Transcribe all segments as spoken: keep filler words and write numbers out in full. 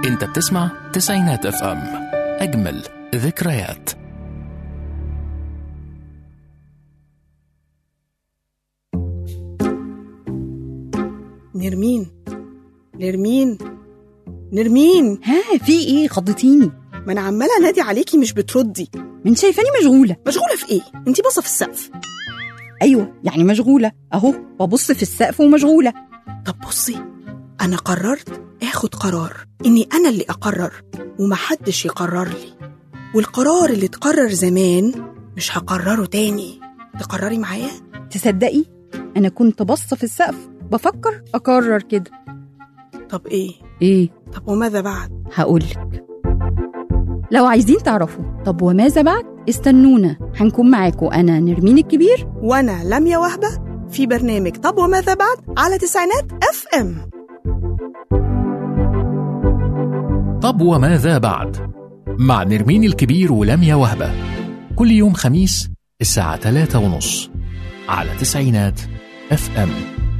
انت بتسمع تسعينات اف ام، اجمل ذكريات. نرمين نرمين نرمين، ها في ايه؟ خضتيني. ما انا عماله انادي عليكي مش بتردي. من شايفاني مشغوله. مشغوله في ايه؟ انتي باصه في السقف. ايوه يعني مشغوله اهو، ببص في السقف ومشغوله. طب بصي، انا قررت اخد قرار اني انا اللي اقرر ومحدش يقرر لي، والقرار اللي اتقرر زمان مش هقرره تاني. تقرري معايا؟ تصدقي انا كنت باصه في السقف بفكر اقرر كده. طب ايه ايه؟ طب وماذا بعد؟ هقولك لو عايزين تعرفوا. طب وماذا بعد؟ استنونا، هنكون معاكم انا نرمين الكبير وانا لميا وهبه في برنامج طب وماذا بعد على تسعينات اف ام. طب وماذا بعد مع نرمين الكبير ولميا وهبة، كل يوم خميس الساعة ثلاثة ونص على تسعينات اف ام.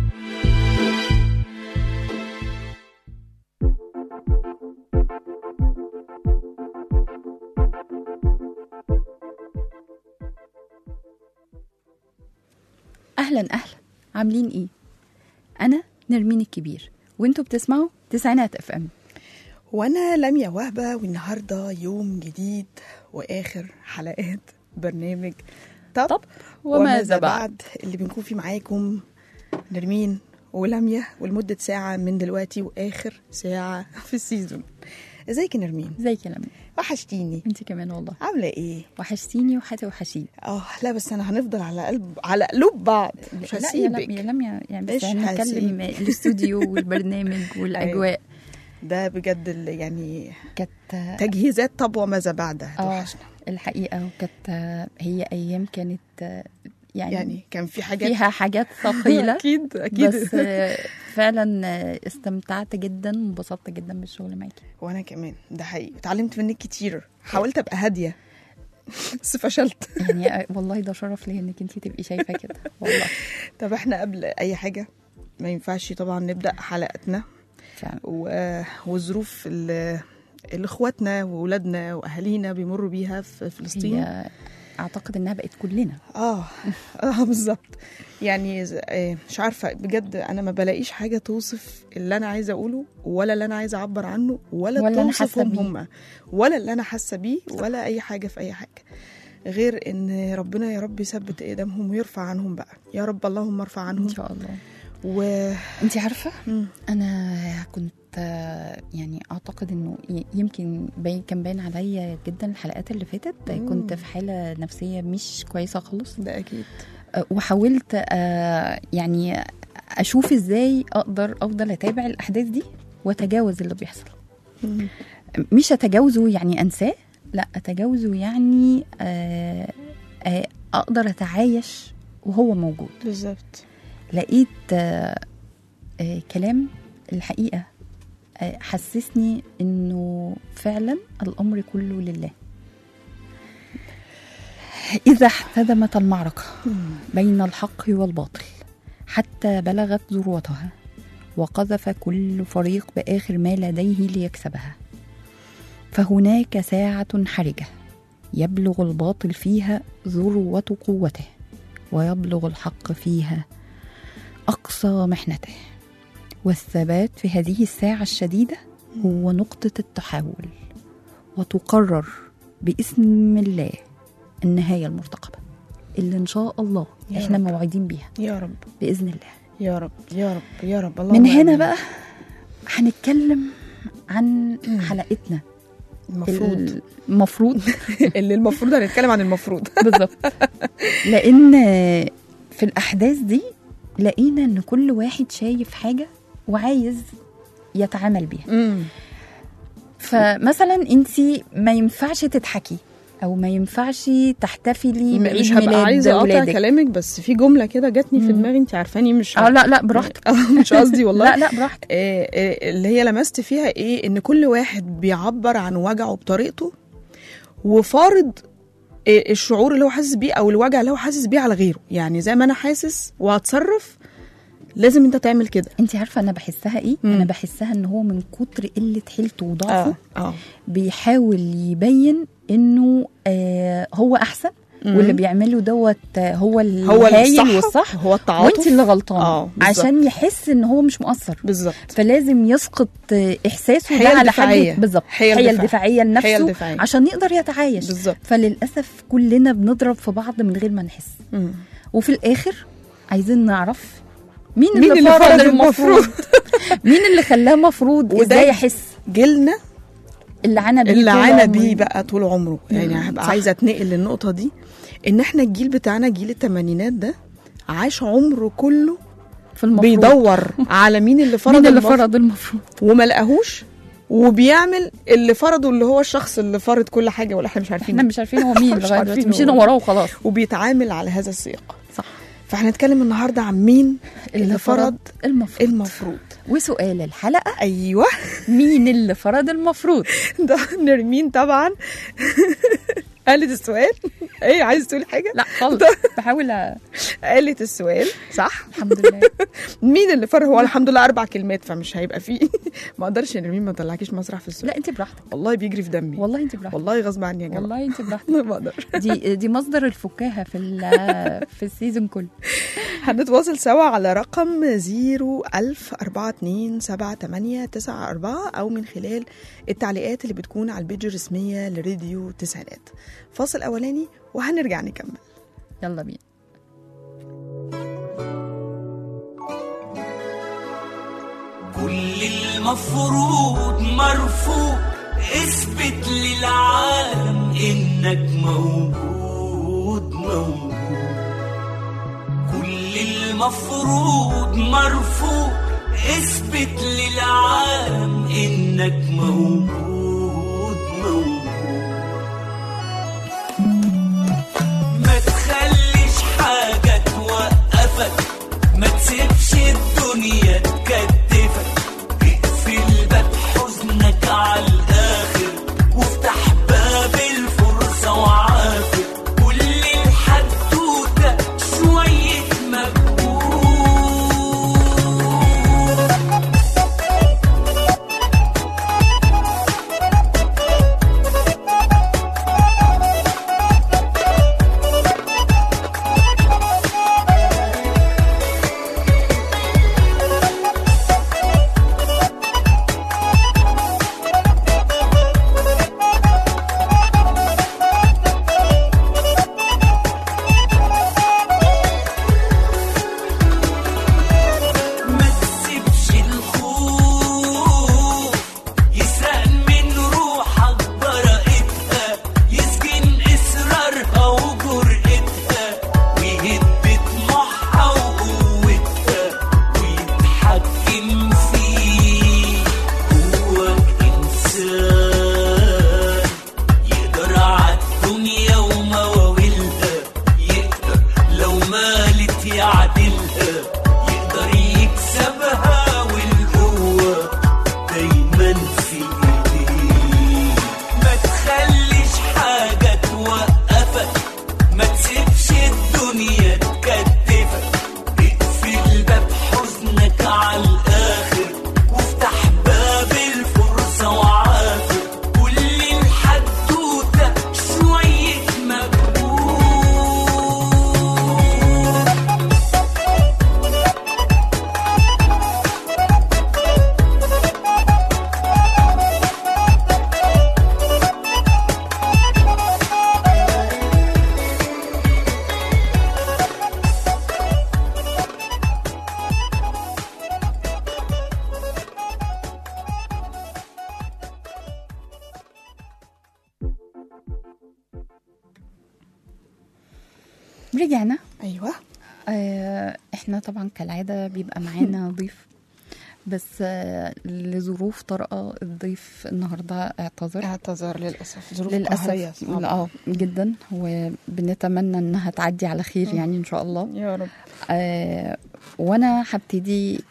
اهلا اهلا، عاملين ايه؟ انا نرمين الكبير وانتوا بتسمعوا تسعينات اف ام، وانا لميا وهبه، والنهارده يوم جديد واخر حلقات برنامج طب, طب وماذا بعد، اللي بنكون فيه معاكم نرمين ولميا ولمده ساعه من دلوقتي واخر ساعه في السيزون. ازيك يا نرمين؟ ازيك يا لميا؟ وحشتيني. انت كمان والله. عامله ايه؟ وحشتيني وحتى وحشيني. اه لا بس انا هنفضل على قلب على قلوب بعض، مش هسيبك. لا يا لميا يعني، بس مش هنتكلم الاستوديو والبرنامج والاجواء ده بجد اللي يعني كانت تجهيزات طب وماذا بعد. اه الحقيقه، وكانت هي ايام كانت يعني, يعني كان في حاجات فيها حاجات ثقيله اكيد اكيد، بس فعلا استمتعت جدا وانبسطت جدا بالشغل معاكي. وانا كمان ده حقيقي، اتعلمت منك كتير. حاولت ابقى هاديه بس فشلت يعني والله ده شرف لي انك انتي تبقي شايفه كده والله. طب احنا قبل اي حاجه ما ينفعش طبعا نبدا حلقتنا فعلا والظروف اللي اخواتنا واولادنا واهالينا بيمروا بيها في فلسطين. هي اعتقد انها بقت كلنا اه اه بالظبط. يعني مش عارفه بجد، انا ما بلاقيش حاجه توصف اللي انا عايزه اقوله ولا اللي انا عايزه اعبر عنه ولا, ولا توصفهم هم ولا اللي انا حاسه بيه ولا اي حاجه في اي حاجه، غير ان ربنا يا رب يثبت اقدامهم ويرفع عنهم بقى يا رب. اللهم ارفع عنهم ان شاء الله. و... انتي عارفه م. انا كنت يعني اعتقد انه يمكن باين كان باين عليا جدا الحلقات اللي فاتت مم. كنت في حاله نفسيه مش كويسه خالص. ده اكيد. وحاولت يعني اشوف ازاي اقدر افضل اتابع الاحداث دي واتجاوز اللي بيحصل. مم. مش اتجاوزه يعني انساه، لا اتجاوزه يعني اقدر اتعايش وهو موجود. بالظبط. لقيت كلام الحقيقه حسسني انه فعلا الامر كله لله. اذا احتدمت المعركه بين الحق والباطل حتى بلغت ذروتها وقذف كل فريق باخر ما لديه ليكسبها، فهناك ساعه حرجه يبلغ الباطل فيها ذروه قوته ويبلغ الحق فيها اقصى محنته، والثبات في هذه الساعة الشديدة هو نقطة التحول، وتقرر باسم الله النهاية المرتقبة اللي إن شاء الله إحنا رب. موعدين بيها يا رب بإذن الله. يا رب يا رب يا رب. من هنا بقى هنتكلم عن حلقتنا المفروض المفروض اللي المفروض هنتكلم عن المفروض بالظبط. لأن في الأحداث دي لقينا إن كل واحد شايف حاجة وعايز يتعامل بيها. مم. فمثلا انتي ما ينفعش تضحكي او ما ينفعش تحتفلي بعيد مش هبقى عايزه اقطع ولادك. كلامك بس في جمله كده جاتني في دماغي، انت عارفاني مش اه لا لا براحتك مش قصدي والله. لا لا براحتك. إيه إيه اللي هي لمست فيها ايه؟ ان كل واحد بيعبر عن وجعه بطريقته وفارض إيه الشعور اللي هو حاسس بيه او الوجع اللي هو حاسس بيه على غيره. يعني زي ما انا حاسس وهتصرف لازم انت تعمل كده. انت عارفه انا بحسها ايه؟ مم. انا بحسها ان هو من كتر قله حيلته وضعفه اه اه بيحاول يبين انه آه هو احسن، مم. واللي بيعمله دوت آه، هو هو الهايل الصح والصح، هو التعاطف، وانت اللي غلطانه. اه بالظبط. عشان يحس ان هو مش مقصر بالظبط. فلازم يسقط آه، احساسه حيل ده على دفاعية. حاجه. بالظبط، حيل حيل دفاع. دفاعيه حيل لنفسه دفاعية. عشان يقدر يتعايش. بالظبط. فللاسف كلنا بنضرب في بعض من غير ما نحس. مم. وفي الاخر عايزين نعرف مين, مين اللي, اللي فرض فرض المفروض مين اللي خلاه مفروض، وده ازاي يحس جيلنا اللي عانى بيه اللي طول عانى عمره. بيه بقى طول عمره. يعني مم. هبقى صح. عايزه اتنقل للنقطه دي، ان احنا الجيل بتاعنا جيل الثمانينات ده عاش عمره كله في المفروض بيدور على مين اللي فرض مين اللي المفروض فرض المفروض وما لقاهوش، وبيعمل اللي فرضه اللي هو الشخص اللي فرض كل حاجه، ولا احنا مش عارفين احنا مش عارفين هو مين مش لغايه عارفين دلوقتي، هو مشينا مين. وراه وخلاص. وبيتعامل على هذا السياق. صح. فاحنا هنتكلم النهارده عن مين اللي فرض المفروض. المفروض. وسؤال الحلقه ايوه مين اللي فرض المفروض؟ ده نرمين طبعا قالت السؤال. ايه عايز تقول حاجه؟ لا خالص، بحاول أ... قالت السؤال صح. الحمد لله. مين اللي فرق؟ هو الحمد لله اربع كلمات فمش هيبقى فيه ما اقدرش يا نرمين ما اطلعكيش مسرح في السؤال. لا انت براحتك، والله بيجري في دمي، والله انت براحتك، والله غصب عني يا جماعه، والله انت براحتك. ما بقدر. دي دي مصدر الفكاهه في ال- في السيزون كله. هنتواصل سوا على رقم زيرو ألف أربعة اتنين سبعة تمانية تسعة أربعة أو من خلال التعليقات اللي بتكون على البيج الرسمية لراديو تسعينات. فاصل أولاني وهنرجع نكمل. يلا بينا. كل المفروض مرفوض، اثبت للعالم انك موجود موجود. كل المفروض مرفوض، اثبت للعالم انك موجود موجود. ما تخليش حاجة توقفك، ما تسيبش الدنيا تكتفك، اقفل باب حزنك على الآخر وافتح باب الفرصة وعافر. كل الحدوتة شوية مجهود. رجعنا. ايوه. آه احنا طبعا كالعاده بيبقى معانا ضيف، بس آه لظروف طارئه الضيف النهارده اعتذر اعتذر للاسف، ظروف للاسف. قهرية. اه جدا، وبنتمنى انها تعدي على خير يعني ان شاء الله يا رب. آه وانا هبتدي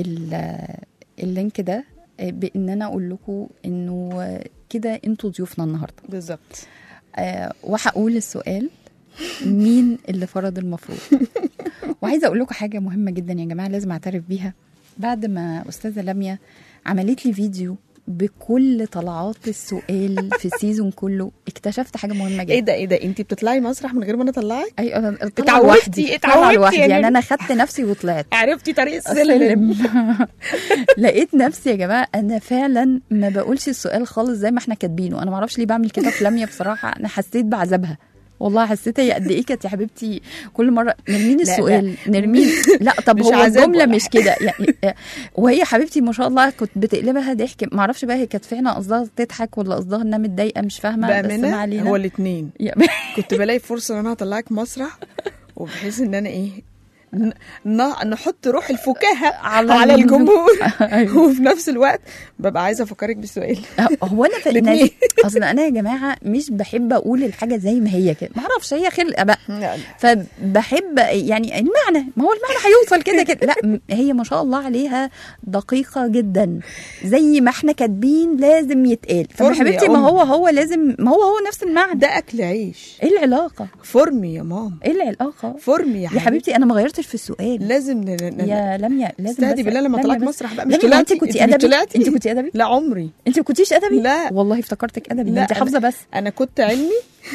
اللينك ده بان انا اقول لكم انه كده انتوا ضيوفنا النهارده بالظبط. آه وهقول السؤال مين اللي فرض المفروض، وعايزه اقول لكم حاجه مهمه جدا يا جماعه لازم اعترف بيها. بعد ما استاذه لميا عملت لي فيديو بكل طلعات السؤال في السيزون كله، اكتشفت حاجه مهمه جدا. ايه ده ايه ده انت بتطلعي مسرح من غير ما انا اطلعك؟ اي انا طلعت اتعودتي- لوحدي طلعت اتعودتي لوحدي يعني. يعني انا خدت نفسي وطلعت عرفتي طريق السلم. السلم. لقيت نفسي يا جماعه انا فعلا ما بقولش السؤال خالص زي ما احنا كاتبينه. انا ما اعرفش ليه بعمل كده في لميا بصراحه. انا حسيت بعذابها والله، حسيت هي قد ايه كانت يا حبيبتي كل مره نرمين السؤال نرمين. لا طب مش هو عذاب الجمله ولا مش كده يعني. آه، وهي حبيبتي ما شاء الله كنت بتقلبها ضحك. ما اعرفش بقى هي كانت فعلا قصدها تضحك ولا قصدها انها متضايقه، مش فاهمه. بس ما بامانه علينا. هو الاثنين. يا- كنت بلاقي فرصه ان انا هطلعك مسرح، وبحيث ان انا ايه ن- ن- نحط روح الفكاهه على على, على الجمهور. الجمهور. أيوة. وفي نفس الوقت ببقى عايزه افكرك بالسؤال. هو انا في الاتنين. الناس اصل انا يا جماعه مش بحب اقول الحاجه زي ما هي كده. ما اعرفش هي خلقه بقى. لا لا. فبحب يعني المعنى، ما هو المعنى هيوصل كده كده. لا م- هي ما شاء الله عليها دقيقه جدا، زي ما احنا كاتبين لازم يتقال. فما فرن يا حبيبتي ما أم. هو هو لازم، ما هو هو نفس المعنى. ده اكل عيش. ايه العلاقه؟ فرمي يا ماما، ايه العلاقه؟ فرمي يا يا حبيبتي. حبيبتي انا ما غيرتش في السؤال. لازم ن... ن... يا لميا لازم استهدي بس- بالله لما لميا طلعت بس. مسرح بقى. مش لميا، انت طلعتي كنتي انت مش ادبي؟ طلعتي؟ انت كنتي ادبي؟ لا عمري. انت ما كنتيش ادبي؟ لا. والله افتكرتك ادبي. لا انت حافظه بس. انا كنت علمي.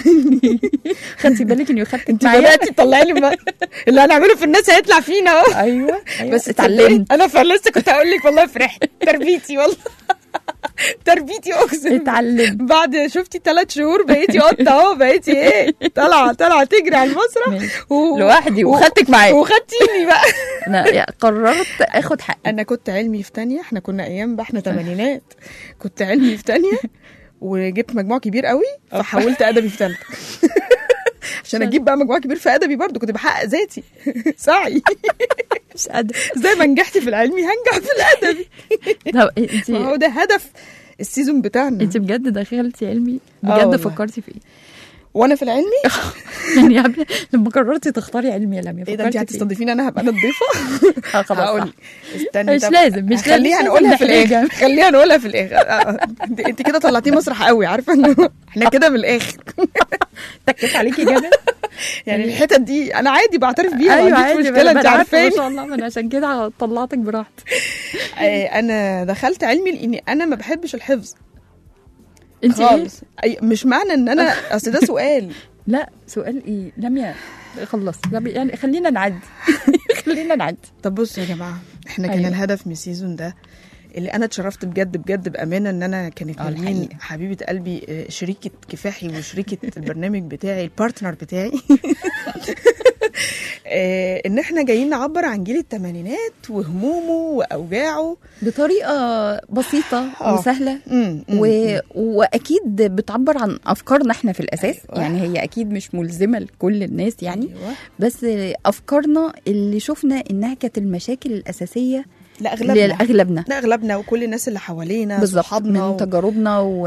خدتي بالك اني خدتك انت معايا؟ بداتي تطلعي لي ما... اللي هنعمله في الناس هيطلع فينا اهو. ايوه, أيوة. بس اتعلمت. اتعلمت انا فلسه. كنت هقول لك والله فرحت تربيتي والله. تربيتي اقسم. اتعلم. بعد شفتي ثلاث شهور بقيتي قطه اهو. بقيتي ايه طالعه طالعه تجري على المسرح ماشي. و... لوحدي و- وخدتك معايا. وخدتيني بقى. انا يا- قررت اخد حقي. انا كنت علمي في تانية. احنا كنا ايام بقى احنا تمانينات. كنت علمي في تانية وجبت مجموع كبير قوي، فحولت ادبي في ثالثه. عشان اجيب بقى مجموع كبير في ادبي برضو كنت بحقق ذاتي. سعي. مش قادره. زي ما نجحتي في العلمي هنجح في الادبي. طب انت ما هو ده هدف السيزون بتاعنا. انت بجد دخلتي علمي؟ آه بجد والله. فكرتي في ايه؟ وانا في العلمي يعني يا ابني لما قررتي تختاري علمي يا لميا ايه ده؟ انت فكرتي في ايه؟ هتستضيفيني انا هبقى انا الضيفه؟ اه خلاص هقول صح. لك. استني مش طب. لازم مش لازم خليها مش نقولها في لازم الاخر. خليها نقولها في الاخر. آه، انت انت كده طلعتيه مسرح قوي، عارفه انه احنا كده من الاخر. تكت عليكي جامد. يعني الحتت دي انا عادي بعترف بيها. ايوه ما عنديش عادي مشكله. ما انت أنا عارفة ما عارفاني. شاء الله. ما انا عشان كده طلعتك براحتي. آه، انا دخلت علمي لاني انا ما بحبش الحفظ انت ايه؟ خالص. أي- مش معنى ان انا اصل ده سؤال. لا سؤال ايه لميا؟ خلص يعني خلينا نعدي. خلينا نعدي. طب بصوا يا جماعه، احنا كان أيوة. الهدف من السيزون ده اللي انا اتشرفت بجد بجد بامانه ان انا كانت اه نرمين الحقيقة. حبيبه قلبي، آه، شريكه كفاحي وشريكه البرنامج بتاعي، البارتنر بتاعي. آه، ان احنا جايين نعبر عن جيل الثمانينات وهمومه واوجاعه بطريقه بسيطه آه. وسهله مم، مم، و... واكيد بتعبر عن افكارنا احنا في الاساس. أيوة. يعني هي اكيد مش ملزمه لكل الناس يعني. أيوة. بس افكارنا اللي شفنا انها كانت المشاكل الاساسيه لا اغلبنا لاغلبنا لا اغلبنا وكل الناس اللي حوالينا بالظبط صحابنا من و... تجاربنا و...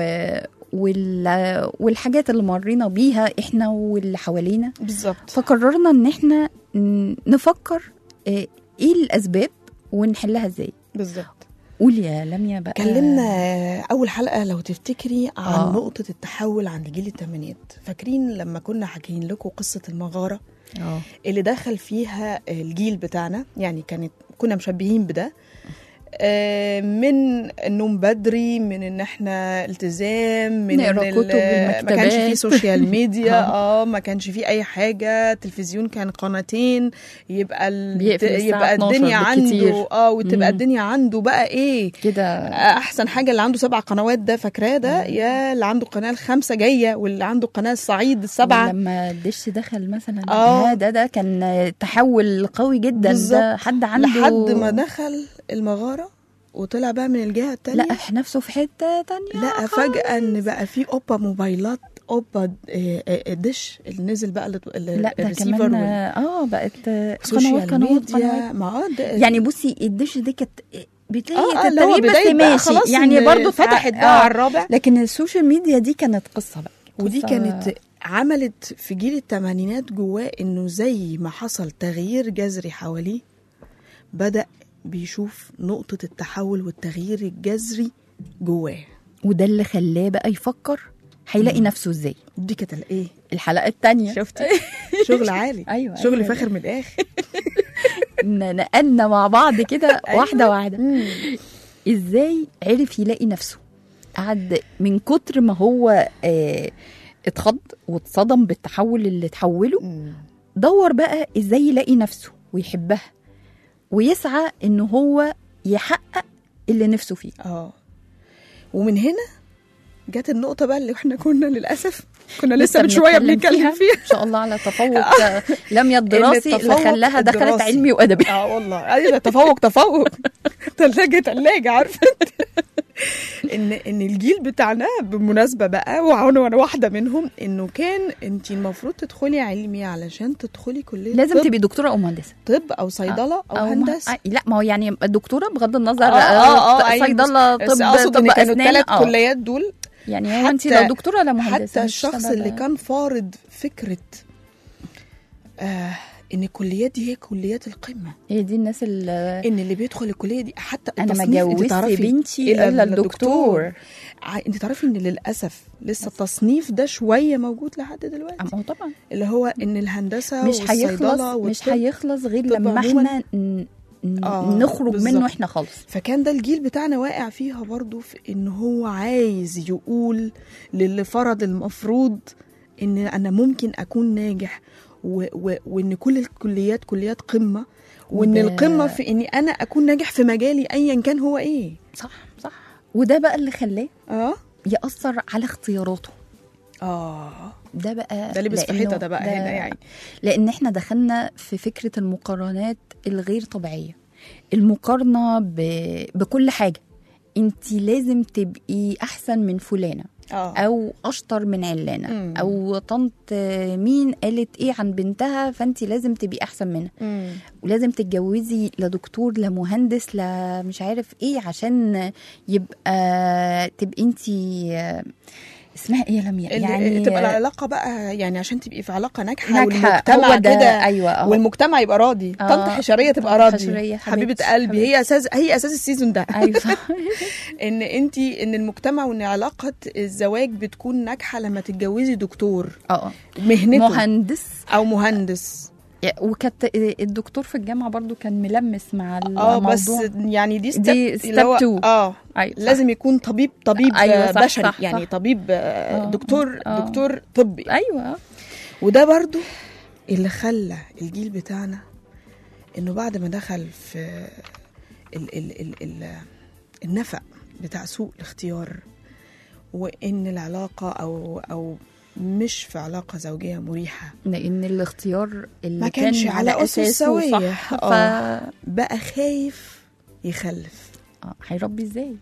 وال... والحاجات اللي مرينا بيها احنا واللي حوالينا. بالظبط. فقررنا ان احنا ن- نفكر اه، ايه الاسباب ونحلها ازاي. بالظبط. قولي يا لميا بقى. كلمنا اول حلقه لو تفتكري عن آه. آه. نقطه التحول عند جيل الثمانينات. فاكرين لما كنا حاكيين لكم قصه المغاره اه اللي دخل فيها الجيل بتاعنا؟ يعني كانت كنا مشبهين بده، آه، من النوم بدري، من ان احنا التزام، من نقرا إن كتب ال- ما كانش فيه المكتبات. سوشيال ميديا. اه ما كانش فيه اي حاجه. تلفزيون كان قناتين، يبقى ال... بيقفل الساعة يبقى اتناشر الدنيا بالكتير. عنده اه وتبقى مم. الدنيا عنده بقى ايه كده. احسن حاجه اللي عنده سبع قنوات ده فاكراه ده، يا اللي عنده قناه الخمسه جايه، واللي عنده قناه الصعيد السبعه. لما الدش دخل مثلا آه. آه ده ده كان تحول قوي جدا. بالظبط. ده حد عنده لحد ما دخل المغاره وطلع بقى من الجهه التانية. لقى نفسه في حته تانية. لقى فجاه ان بقى في اوبا موبايلات، اوبا آه، آه، دش اللي نزل بقى ال- ال- لا ده الريسيفر كمان وال- اه بقت قنوات سوشيال قنوات ميديا. قنوات. ما آه ده يعني بصي الدش دي كانت بتلاقي اه آه، كانت اللي هو تغيير بداية بس بقى ماشي خلاص يعني إن برضو فتحت آه. بقى على الرابع. لكن السوشيال ميديا دي كانت قصه بقى. ودي قصة- كانت عملت في جيل الثمانينات جواه انه زي ما حصل تغيير جذري حواليه، بدأ بيشوف نقطة التحول والتغيير الجذري جواه. وده اللي خلاه بقى يفكر هيلاقي نفسه ازاي. دي كانت الايه؟ الحلقه الثانيه شفتي؟ شغل عالي. أيوة، شغل أيوة. فاخر من الاخر. نقلنا مع بعض كده واحده واحده. ازاي عرف يلاقي نفسه؟ قعد من كتر ما هو اه اتخض واتصدم بالتحول اللي تحوله، دور بقى ازاي يلاقي نفسه ويحبها ويسعى ان هو يحقق اللي نفسه فيه. اه ومن هنا جت النقطة بقى اللي احنا كنا للأسف كنا لسه من شوية بنتكلم فيها ان شاء الله على تفوق لميا الدراسي اللي خلاها دخلت علمي وأدبي. اه والله ايوه تفوق تفوق تلاجة تلاجة عارفة ان ان الجيل بتاعنا بالمناسبة بقى وانا وانا واحدة منهم، انه كان انت المفروض تدخلي علمي علشان تدخلي كلية لازم تبقي دكتورة او مهندسة، طب او صيدلة او, أو هندسة. مه... لا ما هو يعني الدكتورة بغض النظر آه آه آه صيدلة طب طب اسنان الثلاث كليات دول. يعني هو انت لو دكتوره ولا مهندسه، حتى الشخص اللي كان فارض فكره آه ان الكليات دي هي كليات القمه، هي دي الناس اللي ان اللي بيدخل الكليه دي حتى انا ما جوزت بنتي الا الدكتور. انت تعرفي ان للاسف لسه التصنيف ده شويه موجود لحد دلوقتي. اه طبعا اللي هو ان الهندسه مش هيخلص مش هيخلص غير لما احنا آه نخرج بالزبط. منه احنا خالص. فكان ده الجيل بتاعنا واقع فيها برضو، في ان هو عايز يقول للي فرض المفروض ان انا ممكن اكون ناجح و و وان كل الكليات كليات قمة، وان القمة في اني انا اكون ناجح في مجالي ايا كان هو ايه. صح صح. وده بقى اللي خلاه اه يأثر على اختياراته. اه ده بقى ده لبس في حيطة ده بقى ده هنا يعني، لان احنا دخلنا في فكرة المقارنات الغير طبيعية، المقارنة ب... بكل حاجة. انت لازم تبقي احسن من فلانة أوه. او اشطر من علانة مم. او طنط مين قالت ايه عن بنتها فانت لازم تبقي احسن منها. مم. ولازم تتجوزي لدكتور لمهندس لمش عارف ايه عشان يبقى تبقي انت اسمها ايه يا لميا، يعني تبقى العلاقه بقى يعني عشان تبقي في علاقه ناجحه والمجتمع كده. ايوه أوه. والمجتمع يبقى راضي. طنط حشريه تبقى راضي. حشرية حبيبه قلبي حبيبت. هي اساس هي اساس السيزون ده. ايوه ان انت ان المجتمع وان علاقه الزواج بتكون ناجحه لما تتجوزي دكتور اه مهنته مهندس او مهندس. وكانت الدكتور في الجامعه برضو كان ملمس مع الموضوع. اه بس يعني دي ستيب ستيب اه أيوة لازم يكون طبيب طبيب أيوة صح بشري صح يعني صح. طبيب آه دكتور آه دكتور طبي. ايوه. وده برضو اللي خلى الجيل بتاعنا انه بعد ما دخل في ال ال ال ال النفق بتاع سوء الاختيار، وان العلاقه او او مش في علاقة زوجية مريحة، لأن الاختيار اللي ما كانش كان على أساسه صح فبقى خايف يخلف. اه هيربي ازاي؟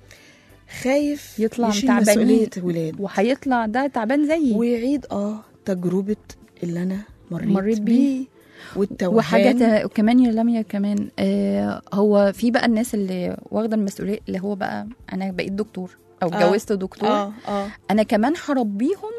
خايف يطلع تعبان مسؤولية ولاد، وهيطلع ده تعبان زيي ويعيد اه تجربة اللي أنا مريت, مريت بيه والتوهان. وحاجة كمان يا لميا كمان آه هو في بقى الناس اللي واخدة المسؤولية، اللي هو بقى أنا بقيت دكتور أو اتجوزت آه. دكتور آه. آه. أنا كمان هربيهم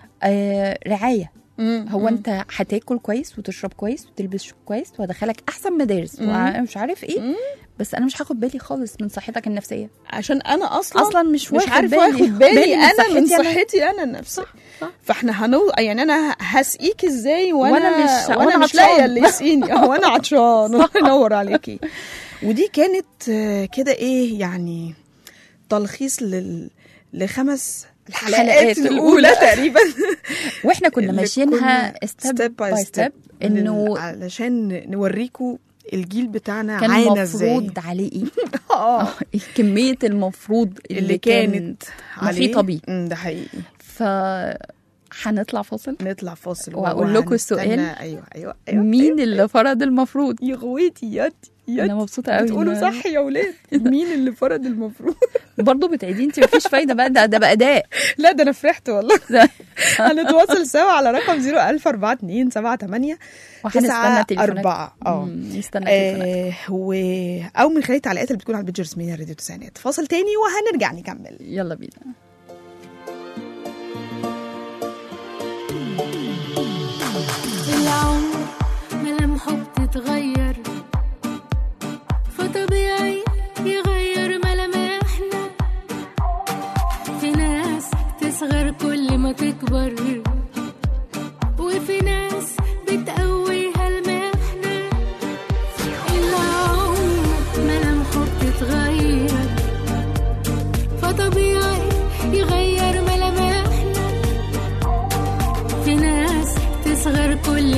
آه رعاية. مم. هو مم. انت هتاكل كويس وتشرب كويس وتلبس كويس وادخلك احسن مدارس ومش عارف ايه مم. بس انا مش هاخد بالي خالص من صحتك النفسيه، عشان انا اصلا اصلا مش, مش عارفه اخد بالي, بالي انا من صحتي انا النفسيه. صح. صح. فاحنا هنو يعني انا هسقيك ازاي وانا وانا مش وانا, وأنا مش لاقيه اللي يسقيني وانا عطشان. الله ينور عليكي. ودي كانت كده ايه يعني تلخيص لل لخمس الحلقات الأولى تقريبا واحنا كنا ماشيينها ستيب باي ستيب انه علشان نوريكم الجيل بتاعنا كان عانى ازاي، المفروض عليه ايه اه كمية المفروض اللي, اللي كانت محيطة بيه. ده حقيقي. ف هنطلع فاصل نطلع فاصل واقول لكم السؤال. ايوه ايوه, أيوة. مين أيوة. اللي فرض المفروض؟ يا غويتي ياتي انا مبسوطه قوي بتقولوا صح يا ولاد. مين اللي فرض المفروض؟ برضه بتعيدي انت مفيش فايده بقى، ده ده بقى اداء. لا ده انا فرحت والله. هنتواصل سوا على رقم صفر ألف أربعة اتنين سبعة تمانية تسعة أربعة اه نستنى آه و... او من خلال التعليقات اللي بتكون على البيج رسميه راديو تسعينات. فاصل تاني وهنرجع نكمل. يلا بينا. العمر ملامحه بتتغير فطبيعي يغير ملامحنا، في ناس تصغر كل ما تكبر وفي ناس بتقويها المحنة. العمر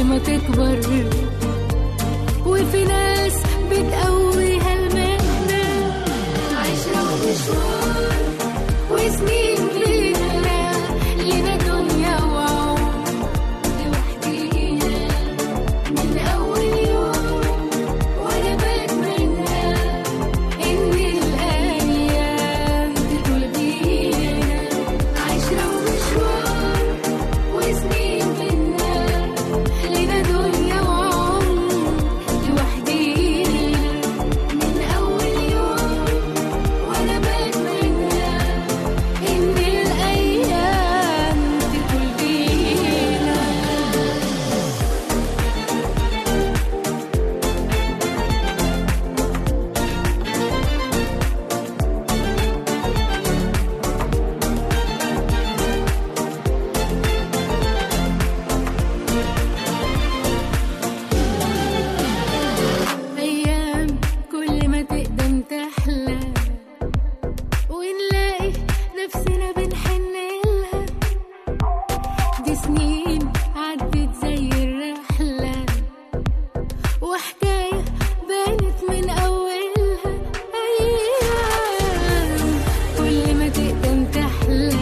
ما تكبر، وفي ناس بتقويها المهنة. عشرة ومشوار وسنين لينا، لينا دنيا وعمر لوحدينا. من أول يوم وأنا بتمنى إن الأيام تطول بينا. عشرة ومشوار وسنين لينا، لينا دنيا وعمر لوحدينا. من أول يوم وأنا بتمنى إن الأيام تطول بينا. أيام كل ما تقدم تحلى، ونلاقي نفسنا بنحن لها. دي سنين عدت زي الرحلة، وحكاية بانت من أولها. أيام كل ما تقدم تحلى،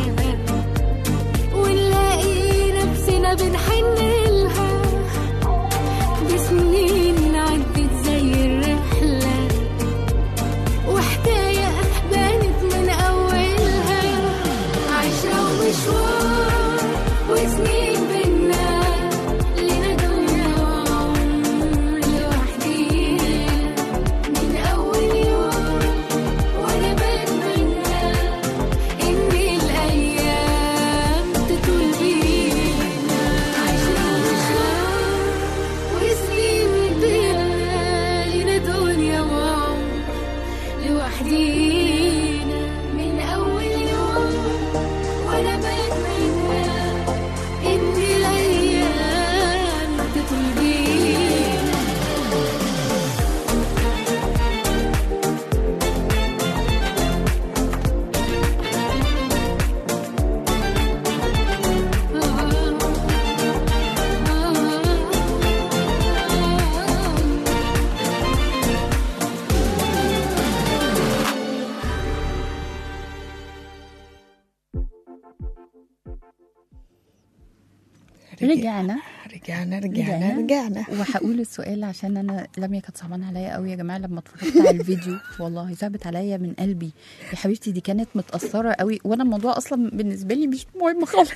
ونلاقي نفسنا بنحن لها. دي سنين عدت زي الرحلة، وحكاية بانت من أولها. عشرة ومشوار وسنين بينا، لينا دنيا وعمر لوحدينا. من أول يوم وأنا بتمنى إن الأيام تطول بينا. عشرة ومشوار وسنين بينا، لينا دنيا وعمر لوحدينا. من أول يوم وأنا بتمنى إن الأيام تطول بينا. رجعنا رجعنا رجعنا رجعنا وهقول السؤال عشان انا لميا كانت صعبانه عليا قوي يا جماعه لما اتفرجت على الفيديو. والله صعبت عليا من قلبي يا حبيبتي، دي كانت متاثره قوي، وانا الموضوع اصلا بالنسبه لي مش مهم خالص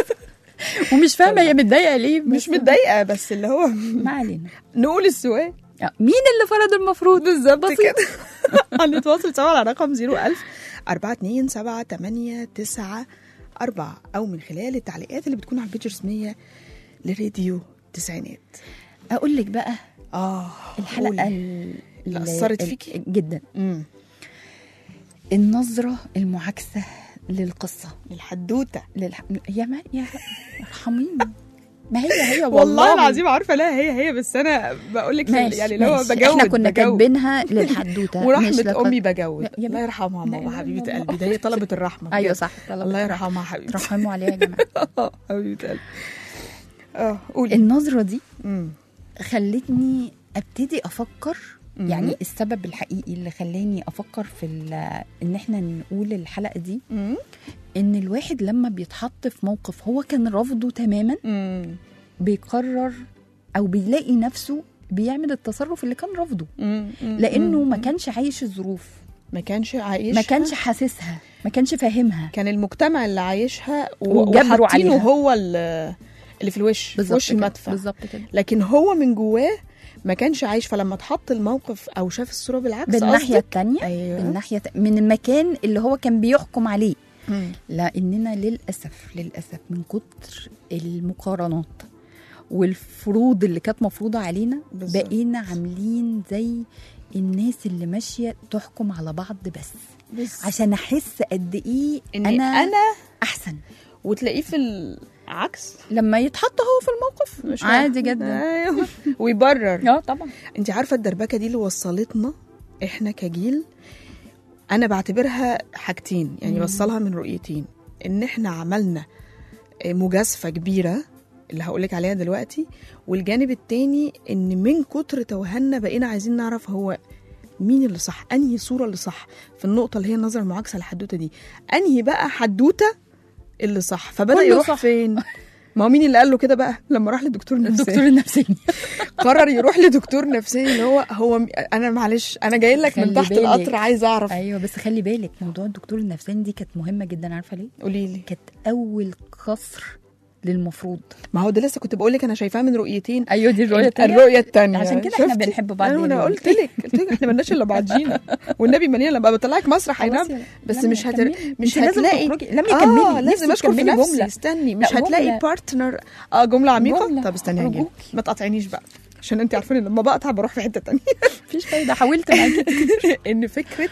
ومش فاهمه هي متضايقه ليه. مش متضايقه، بس اللي هو ما علينا. نقول السؤال آه، مين اللي فرض المفروض بالظبط بسيط. كده. هنتواصل سوا على رقم صفر ألف أربعة اتنين سبعة تمانية تسعة أربعة، أو من خلال التعليقات اللي بتكون على البيج الرسمية لراديو تسعينات. اقول لك بقى اه الحلقه قولي. ال- اللي ال- أثرت ال- فيكي؟ جدا، امم النظره المعاكسه للقصه الحدوته. للح... يا ما يا ارحميني. ما هي هي والله, والله العظيم عارفه لا هي هي بس انا بقول لك ماشي يعني اللي هو ماشي. بجود احنا كنا بجود. كاتبينها للحدوته مش ورحمه للق- امي بجود. يا- يا الله يرحمها ماما لا حبيبه إله إلا قلبي، ده هي طلبت الرحمه. ايوه بجد. صح. الله يرحمها حبيبتي. رحموا عليها يا جماعه. حبيبه قلبي. اه قولي. النظره دي امم خلتني ابتدي افكر، مم. يعني السبب الحقيقي اللي خلاني افكر في ال- ان احنا نقول الحلقه دي، امم ان الواحد لما بيتحط في موقف هو كان رافضه تماما امم بيقرر او بيلاقي نفسه بيعمل التصرف اللي كان رافضه، لانه ما كانش عايش الظروف، ما كانش عايشها، ما كانش حاسسها، ما كانش فاهمها. كان المجتمع اللي عايشها و- وجبره وحاطينه عليها. هو ال- اللي في الوش، في بالظبط وش كده، المدفع. بالظبط كده. لكن هو من جواه ما كانش عايش، فلما اتحط الموقف او شاف الصوره بالعكس بالناحيه قصدك؟ الثانيه، أيوة. بالناحيه من المكان اللي هو كان بيحكم عليه. مم. لاننا للاسف للاسف من كتر المقارنات والفروض اللي كانت مفروضه علينا بالظبط. بقينا عاملين زي الناس اللي ماشيه تحكم على بعض بس بس عشان احس قد ايه إن انا أنا احسن. وتلاقيه في العكس لما يتحط هو في الموقف مش عادي جدا. أيوة. ويبرر. اه طبعا. انت عارفه الدربكه دي اللي وصلتنا احنا كجيل، انا بعتبرها حاجتين، يعني مم. بوصلها من رؤيتين، ان احنا عملنا مجازفه كبيره اللي هقولك عليها دلوقتي، والجانب التاني ان من كتر توهنا بقينا عايزين نعرف هو مين اللي صح، انهي صورة اللي صح في النقطة اللي هي النظرة المعاكسة للحدوتة دي، انهي بقى حدوتة اللي صح. فبدأ يروح صح. فين؟ ما هو مين اللي قال له كده بقى لما راح لدكتور نفساني؟ الدكتور النفساني قرر يروح لدكتور نفساني اللي هو هو انا معلش انا جاي لك من تحت بالك. القطر عايز اعرف. ايوه بس خلي بالك موضوع الدكتور النفساني دي كانت مهمه جدا، عارفه ليه؟ قولي لي. كانت اول قصر للمفروض. ما هو ده لسه كنت بقول لك انا شايفاه من رؤيتين. ايوه دي الرؤيه الثانيه. الرؤيه الثانيه عشان كده احنا بنحب بعض. انا قلت لك قلت لك احنا مالناش الا بعضينا والنبي مليان. لما بطلعك مسرح هينام بس مش هتر... مش هتلاقي. لم يكملي آه لازم اشكر في نفسي. استني مش هتلاقي بارتنر. اه جمله عميقه جملة. طب استني هجيب ما تقاطعينيش بقى عشان انت عارفين لما بقطع بروح في حته ثانيه. مفيش فايده. حاولت معاكي ان فكره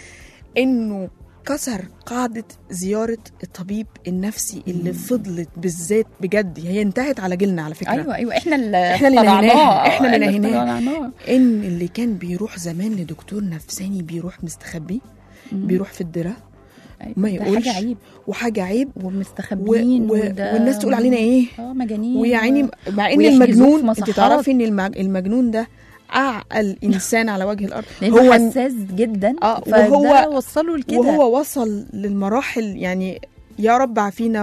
انه كسر قاعدة زيارة الطبيب النفسي اللي فضلت بالذات بجد هي انتهت على جيلنا على فكرة. أيوة أيوة إحنا اللي إحنا اللي نهيناها إحنا اللي نهيناها إن اللي كان بيروح زمان لدكتور نفساني بيروح مستخبي بيروح في الدرة أيوة. ما يقولش حاجة عيب وحاجة عيب ومستخبين و... و... والناس تقول علينا إيه اه مجانين ويا عيني مع إن المجنون أنت تعرفي إن المجنون ده أعقل إنسان على وجه الأرض. هو حساس جدا آه وهو وصله لكده وهو وصل للمراحل يعني يا رب عافينا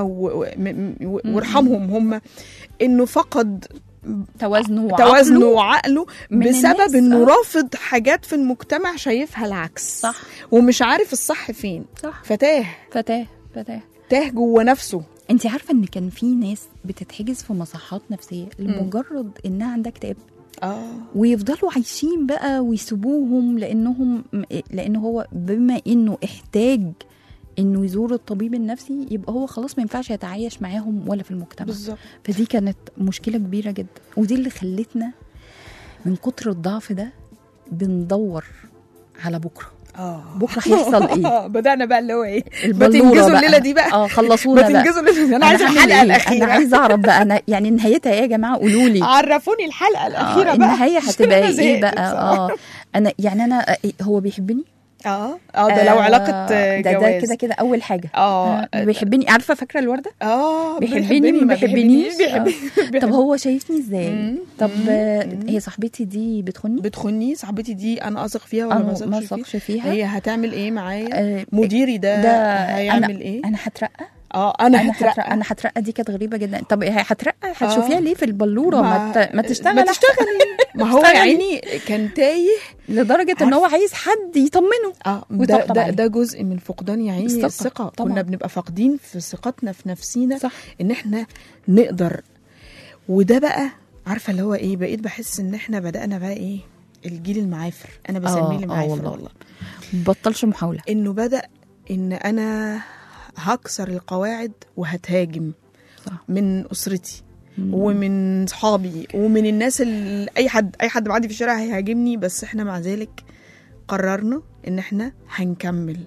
وارحمهم هم إنه فقد توازنه وعقله, توازنه وعقله بسبب إنه آه. رافض حاجات في المجتمع شايفها العكس صح ومش عارف الصح فين صح. فتاه فتاه فتاه تاه جوه نفسه. انت عارفة إن كان في ناس بتتحجز في مصحات نفسية لمجرد إنها عندها اكتئاب آه. ويفضلوا عايشين بقى ويسيبوهم لانهم لانه هو بما انه احتاج انه يزور الطبيب النفسي يبقى هو خلاص ما ينفعش يتعايش معاهم ولا في المجتمع بالظبط. فدي كانت مشكله كبيره جدا ودي اللي خلتنا من كتر الضعف ده بندور على بكره. اه بكره هيحصل ايه؟ بدأنا بقى اللي هو ايه البلوره الليله دي بقى اه خلصونا بقى بتنجزوا الليله. انا عايزه الحلقه الاخيره. انا عايزه اعرف بقى انا يعني نهايتها ايه يا جماعه قولوا لي. عرفوني الحلقه الاخيره آه بقى النهايه هتبقى ايه بقى. اه انا يعني انا هو بيحبني اه اه ده لو علاقه آه جواز ده, ده كده كده اول حاجه. اه بيحبني عارفه فاكره الورده اه بيحبني ما بيحبنيش. بيحبني. طب هو شايفني ازاي؟ طب هي صاحبتي دي بتخني بتخني صاحبتي دي انا اثق فيها ولا ما اثقش فيها؟ هي هتعمل ايه معايا؟ مديري ده, ده هيعمل ايه؟ انا هترقى اه انا هترقى انا هترقى دي كانت غريبه جدا. طب هترقى هتشوفيها ليه في البلوره؟ ما ما تشتغل ما تشتغلي ما هو يعني كان تايه لدرجه ان هو عايز حد يطمنه. اه ده, ده ده جزء من فقدان يا عيني الثقه. كنا بنبقى فاقدين في ثقتنا في نفسينا صح. ان احنا نقدر. وده بقى عارفه اللي هو ايه بقيت بحس ان احنا بدأنا بقى ايه الجيل المعافر. انا بسميه المعافر والله, والله. بطلش محاوله انه بدأ ان انا هكسر القواعد وهتهاجم صح. من أسرتي مم. ومن صحابي ومن الناس اللي أي حد أي حد معدي في الشارع هيهاجمني. بس إحنا مع ذلك قررنا إن إحنا هنكمل.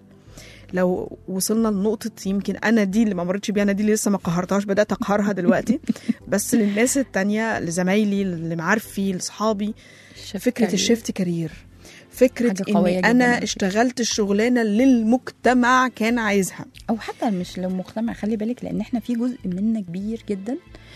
لو وصلنا لنقطة يمكن أنا دي اللي ما مرتش بيها، أنا دي اللي لسه ما قهرتهاش بدأت أقهرها دلوقتي بس للناس التانية لزمايلي لمعارفي لصحابي فكرة الشيفت كارير فكرة إني أنا اشتغلت الشغلانة اللي المجتمع كان عايزها أو حتى مش للمجتمع. خلي بالك لأن احنا في جزء منا كبير جدا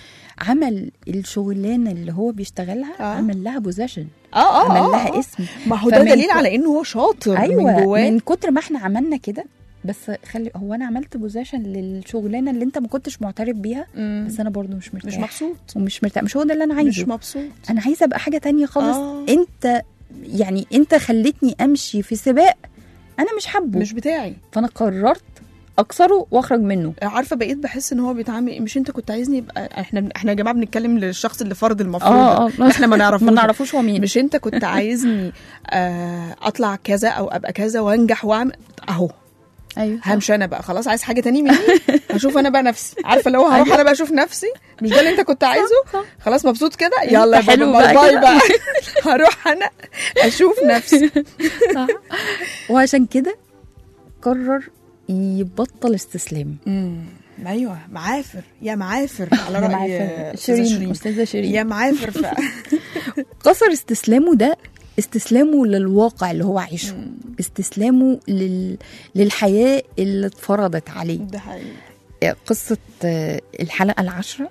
عمل الشغلانة اللي هو بيشتغلها آه. عمل لها بوزيشن آه آه عمل آه لها آه. اسم. ما هو ده دليل على إنه هو شاطر. أيوة من جواه. من كتر ما احنا عملنا كده. بس خلي هو انا عملت بوزيشن للشغلانه اللي انت ما كنتش معترف بيها مم. بس انا برضو مش مرتاح مش مبسوط ومش مرتاح. مش هو ده اللي انا عايزه. مش مبسوط. انا عايزه ابقى حاجه تانية خالص. آه. انت يعني انت خلتني امشي في سباق انا مش حابه مش بتاعي. فانا قررت اكسره واخرج منه. عارفه بقيت بحس ان هو بيتعامل مش انت كنت عايزني يبقى احنا احنا يا جماعه بنتكلم للشخص اللي فرض المفروض آه آه. احنا ما نعرفوش ما نعرفوش هو مين. مش انت كنت عايزني آه اطلع كذا او ابقى كذا وانجح واعمل اهو ايوه همشي انا بقى خلاص. عايز حاجه تانية مني هشوف انا بقى نفسي. عارفه لو هروح أيوة. انا بقى اشوف نفسي مش ده اللي انت كنت عايزه خلاص مبسوط كده يلا حلو باي باي بقى هروح انا اشوف نفسي صح. وعشان كده قرر يبطل استسلام. امم ايوه معافر يا معافر على راي شيرين استاذه شيرين يا معافر ف... قصر استسلامه ده استسلامه للواقع اللي هو عايشه. مم. استسلامه لل... للحياه اللي اتفرضت عليه. ده حقيقي. قصه الحلقه العاشره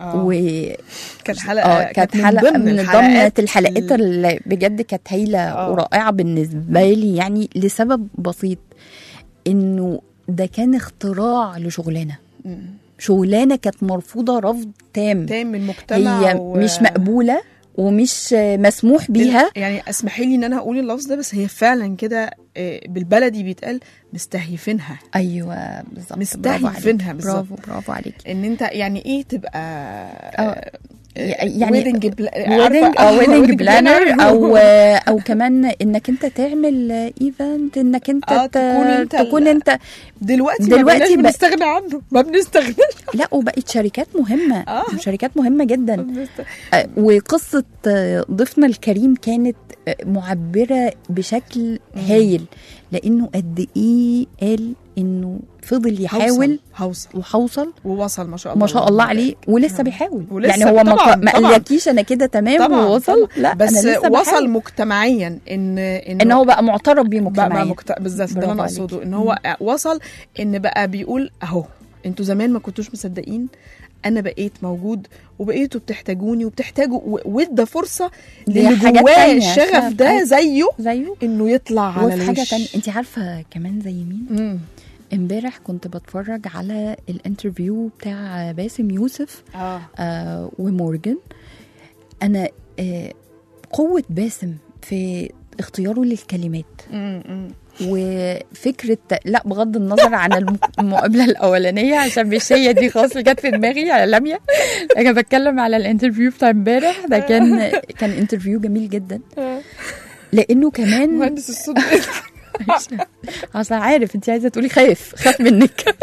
آه. و كانت حلقه اه كانت حلقه من ضمن الحلقات الحلقات اللي بجد كانت هايله آه. ورائعه بالنسبه لي، يعني لسبب بسيط، انه ده كان اختراع لشغلانه، شغلانه كانت مرفوضه رفض تام تام من المجتمع، هي و... مش مقبوله ومش مسموح بيها. يعني اسمحي لي ان انا اقول اللفظ ده، بس هي فعلا كده بالبلدي بيتقال مستهيفينها. ايوه بالظبط، مستهيفينها بالظبط. برافو برافو عليك. ان انت يعني ايه تبقى أه يعني ويدنج ويدنج او ويدنج بلانر او او كمان انك انت تعمل ايفنت، انك انت آه تكون انت تكون انت دلوقتي دلوقتي ما بنستغنى عنه، ما بنستغناش. لا وبقت شركات مهمه، آه. شركات مهمه جدا. آه وقصه ضيفنا الكريم كانت معبره بشكل هايل، لانه قد ايه قال انه فضل يحاول هوصل وحوصل ووصل ما شاء الله ما شاء الله عليه، ولسه بيحاول. ولسه يعني هو طبعاً ما قالكيش انا كده تمام ووصل، لا بس أنا لسه وصل بحاول. مجتمعيا ان ان, إن هو بقى معترف بيه مجتمعيا مكت... بالظبط ده انا اقصده، ان هو م. وصل ان بقى بيقول اهو انتوا زمان ما كنتوش مصدقين، انا بقيت موجود وبقيتوا بتحتاجوني وبتحتاجوا، وادى فرصه للي جواه الشغف ده زيه زيه انه يطلع على الوش. حاجه تانية انت عارفه كمان زي مين؟ امبارح كنت بتفرج على الانترفيو بتاع باسم يوسف آه. آه ومورجان. انا آه قوه باسم في اختياره للكلمات م-م. وفكره، لا بغض النظر عن المقابله الاولانيه عشان مش هي دي خالص اللي جت في دماغي على لميا، انا بتكلم على الانترفيو بتاع امبارح ده. كان كان انترفيو جميل جدا، لانه كمان مهندس الصوت عشان عارف انت عايزه تقولي خايف خاف منك.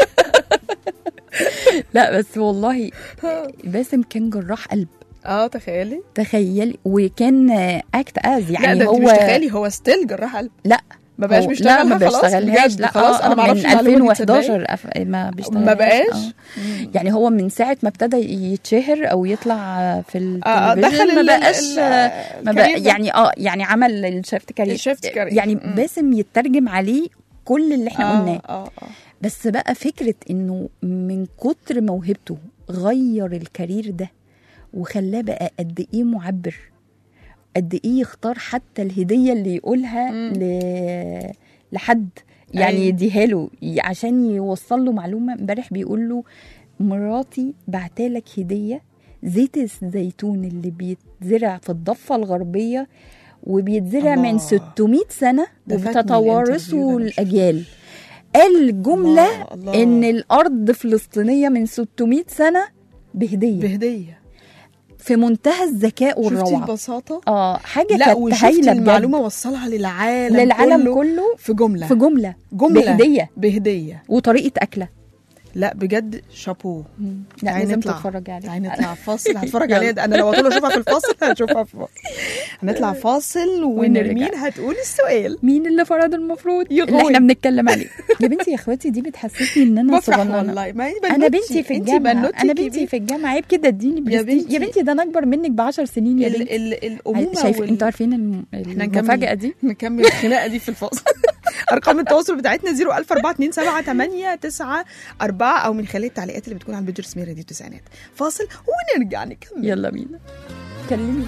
لا بس والله باسم كان جراح قلب. اه تخيلي تخيلي وكان اكت از يعني. لا ده هو مش تخيلي، هو ستيل جراح قلب. لا ما بقاش بيشتغل. لا ما بيشتغلهاش، لا خلاص انا ما اعرفش من ألفين وإحداشر أف... ما بيشتغلهاش، ما بقاش آه. يعني هو من ساعه ما ابتدى يتشهر او يطلع في التلفزيون آه ما بقاش ما بقى يعني اه يعني عمل الشيفت كارير. الشيفت كارير يعني م. باسم يترجم عليه كل اللي احنا آه قلناه. آه آه. بس بقى فكره انه من كتر موهبته غير الكارير ده وخلاه بقى قد ايه معبر، قد ايه يختار حتى الهديه اللي يقولها ل... لحد يعني يديها له عشان يوصل له معلومه. امبارح بيقول له مراتي بعتالك هديه زيت الزيتون اللي بيتزرع في الضفه الغربيه وبيتزرع الله. من ستمائة سنه وبتتوارثه الاجيال. قال جمله الله. الله. ان الارض فلسطينيه من ستمائة سنه بهديه بهديه في منتهى الذكاء والروعه. شفتي البساطه؟ اه حاجه لا كانت هايله بجد. المعلومه وصلها للعالم للعالم كله, كله في جمله في جمله جمله بهديه بهديه وطريقه اكله. لا بجد شابو. لا لازم تتفرج عليه. تعالي نطلع فاصل. هتفرج عليه انا لو طول اشوفها في الفاصل هتشوفها في فاصل. هنطلع فاصل ونرمين هتقولي السؤال مين اللي فرض المفروض اللي احنا بنتكلم عليه. يا بنتي يا اخواتي دي بتحسسني ان انا صغننه والله. ما انا بنتي في الجامعه انا بنتي في الجامعه عيب كده اديني يا بنتي. يا بنتي ده انا اكبر منك بعشر سنين يا بنتي. الامومه شايف انتوا عارفين المفاجاه دي. نكمل الخناقه دي في الفاصل. ارقام التواصل بتاعتنا صفر ألف أربعة اتنين سبعة تمانية تسعة أربعة او من خلال التعليقات اللي بتكون على البيج رسمي راديو التسعينات. فاصل ونرجع نكمل. يلا بينا كلمي.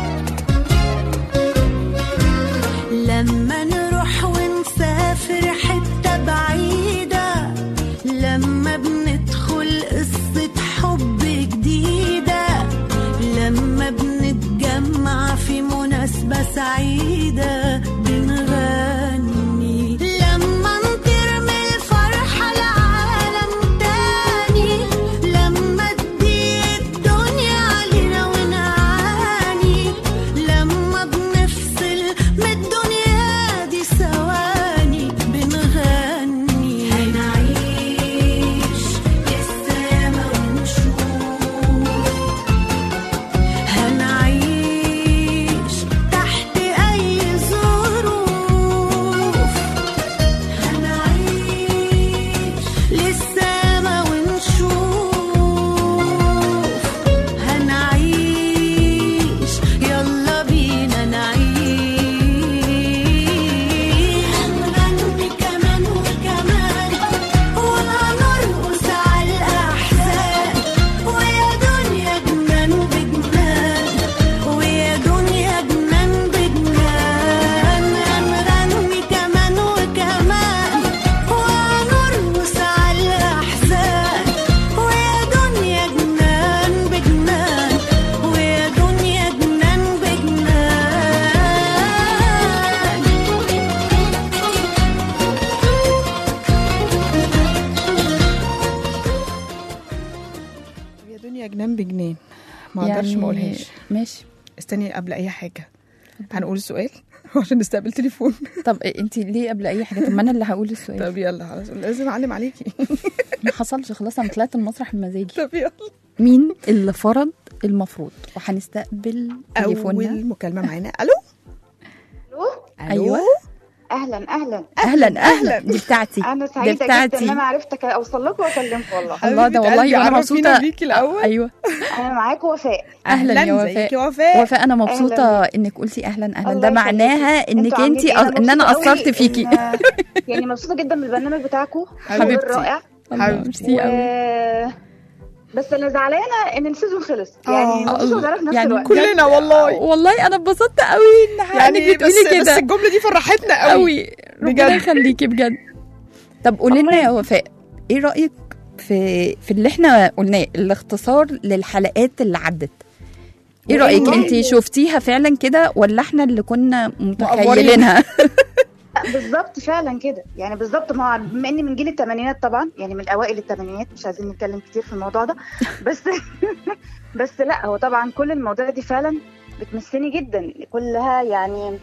لما نروح ونسافر حتة بعيدة، لما بندخل قصة حب جديدة، لما بنتجمع في مناسبة سعيدة بنغني، لما نطير من الفرحة لعالم تاني، لما تضيق الدنيا علينا ونعاني، لما بنفصل من الدنيا دي ثواني بنغني. ايام بجنان، ما اقدرش يعني ما اقولهاش. ماشي. استني قبل اي حاجه هنقول السؤال عشان نستقبل تليفون. طب انت ليه قبل اي حاجه؟ طب ما انا اللي هقول السؤال. طب يلا خلاص، لازم اعلم عليكي. ما حصلش خلاص، انا طلعت المسرح بمزاجي. طب يلا. مين اللي فرض المفروض؟ وهنستقبل تليفوننا. اول مكالمه معانا. الو. الو. ايوه. اهلا اهلا اهلا اهلا، دي بتاعتي. انا دي سعيده جدا بتاعتي. ان انا عرفت اوصل لكم واكلمكم والله. الله، ده والله حبيبة وانا قلبي، مبسوطه عرفينا بيكي الأول. ايوه انا معاكم وفاء. اهلا يا ازيك يا وفاء. وفاء. وفاء انا مبسوطه أهلاً. انك قلتي اهلا اهلا، الله ده يخليكي. معناها انك انتوا انت عاملين إيه؟ ان انا مبسوطة اثرت قوي فيكي. إن- يعني مبسوطه جدا بالبرنامج بتاعكم، حبيبتي. رائع. حبيبتي و... قوي. بس انا زعلانه ان السيزون خلص، يعني مبسوطه وزعلانه في نفس يعني الوقت. كلنا والله. والله انا اتبسطت قوي ان حضرتك يعني بس, بتقولي بس كده الجمله دي فرحتنا قوي قوي. ربنا يخليكي بجد. طب قولي لنا يا وفاء، ايه رايك في في اللي احنا قلناه، الاختصار للحلقات اللي عدت؟ ايه رايك؟ والله. انت شفتيها فعلا كده ولا احنا اللي كنا متخيلينها؟ لا، بالظبط فعلا كده، يعني بالظبط. ما هو بما اني من جيل الثمانينات طبعا، يعني من اوائل الثمانينات، مش عايزين نتكلم كتير في الموضوع ده، بس بس لا، هو طبعا كل المواضيع دي فعلا بتمسني جدا كلها، يعني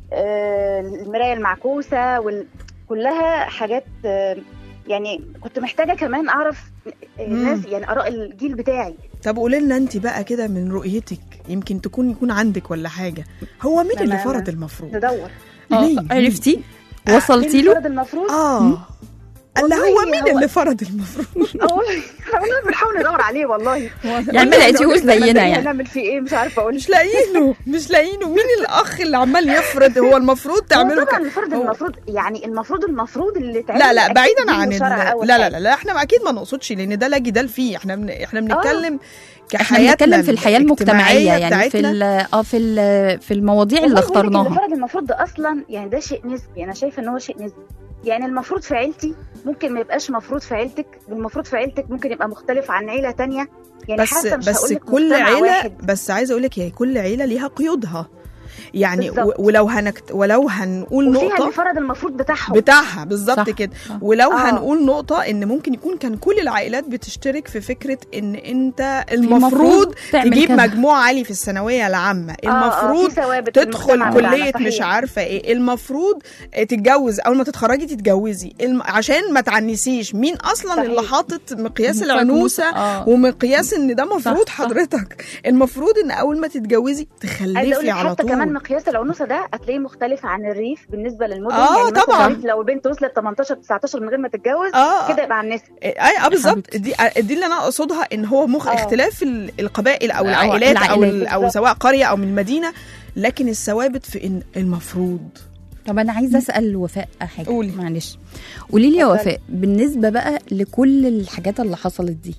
آه المرايه المعكوسه وال... كلها حاجات آه يعني كنت محتاجه كمان اعرف الناس، يعني اراء الجيل بتاعي. طب قولي لنا انت بقى كده من رؤيتك، يمكن تكون يكون عندك ولا حاجه، هو مين اللي فرض المفروض؟ ندور. مين؟ عرفتي؟ وصلتي له؟ فرض المفروض. اه اللي هو والله مين هو- اللي فرض المفروض؟ اه والله والله بنحاول ندور عليه والله. يعني ما لقيتيهوش زينا يعني؟ هنعمل فيه ايه؟ مش عارفه اقول. مش لاقيينه مش لاقيينه مين الاخ اللي عمال يفرض؟ هو المفروض هو تعمله طبعا ك- الفرض هو- المفروض، يعني المفروض المفروض اللي تعمل. لا لا أكيد بعيدا دين عن ال... وشرع لا أول لا حاجة. لا لا احنا اكيد ما نقصدش، لان ده لا جدال فيه، احنا بن... احنا بنتكلم احنا كحياتنا بنتكلم في الحياه المجتمعيه، يعني في بتاعتنا. ال- اه في ال- في المواضيع اللي والله بقول لك اللي اخترناها. فرض المفروض ده اصلا، يعني ده شيء نسبي، انا شايفه ان هو شيء نسبي. يعني المفروض في عيلتي ممكن ما يبقاش مفروض في عيلتك، والمفروض في عيلتك ممكن يبقى مختلف عن عيله تانية. يعني بس حتى مش بس هقولك كل مجتمع عيله واحد. بس عايزه اقول لك هي كل عيله ليها قيودها، يعني و... بالظبط. ولو هنكت... ولو هنقول وفيها نقطه اللي فرض المفروض بتاعهم. بتاعها بالظبط صح. كده. صح. ولو آه. هنقول نقطة ان ممكن يكون كان كل العائلات بتشترك في فكرة ان انت المفروض المفروض تعمل تجيب كذا. مجموع عالي في الثانوية العامة، آه، آه، المفروض في ثوابت في تدخل المجتمع بتاعنا، كلية صحيح. مش عارفة ايه، المفروض تتجوز اول ما تتخرجي تتجوزي الم... عشان ما تعنسيش. مين اصلا صحيح. اللي حاطط مقياس مقياس، العنوسة آه. ومقياس ان ده مفروض صح، صح. حضرتك؟ المفروض ان اول ما تتجوزي عايزه اقول تخلفي لك على حتى كمان طول. مقياس العنوسه ده هتلاقيه مختلف عن الريف بالنسبه للمدن. آه، يعني مثلا طبعاً. الريف لو البنت وصلت تمنتاشر تسعتاشر من غير ما تتجوز آه. كده يبقى عنسه. اي اه بالظبط، حبيبتي. دي دي اللي انا اقصدها، ان هو مخ آه. اختلاف ال- القبائل او أو العائلات او العائلات، ال- او بالظبط. سواء قريه او من مدينه، لكن الثوابت في إن المفروض. طب انا عايزه اسال وفاء حاجه. قولي. معلش قولي لي يا اتفضلي. وفاء، بالنسبه بقى لكل الحاجات اللي حصلت دي،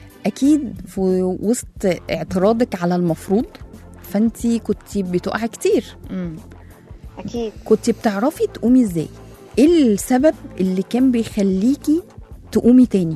اكيد في وسط اعتراضك على المفروض فانتي كنتي بتقعي كتير، مم. اكيد. كنتي بتعرفي تقومي ازاي؟ ايه السبب اللي كان بيخليكي تقومي تاني؟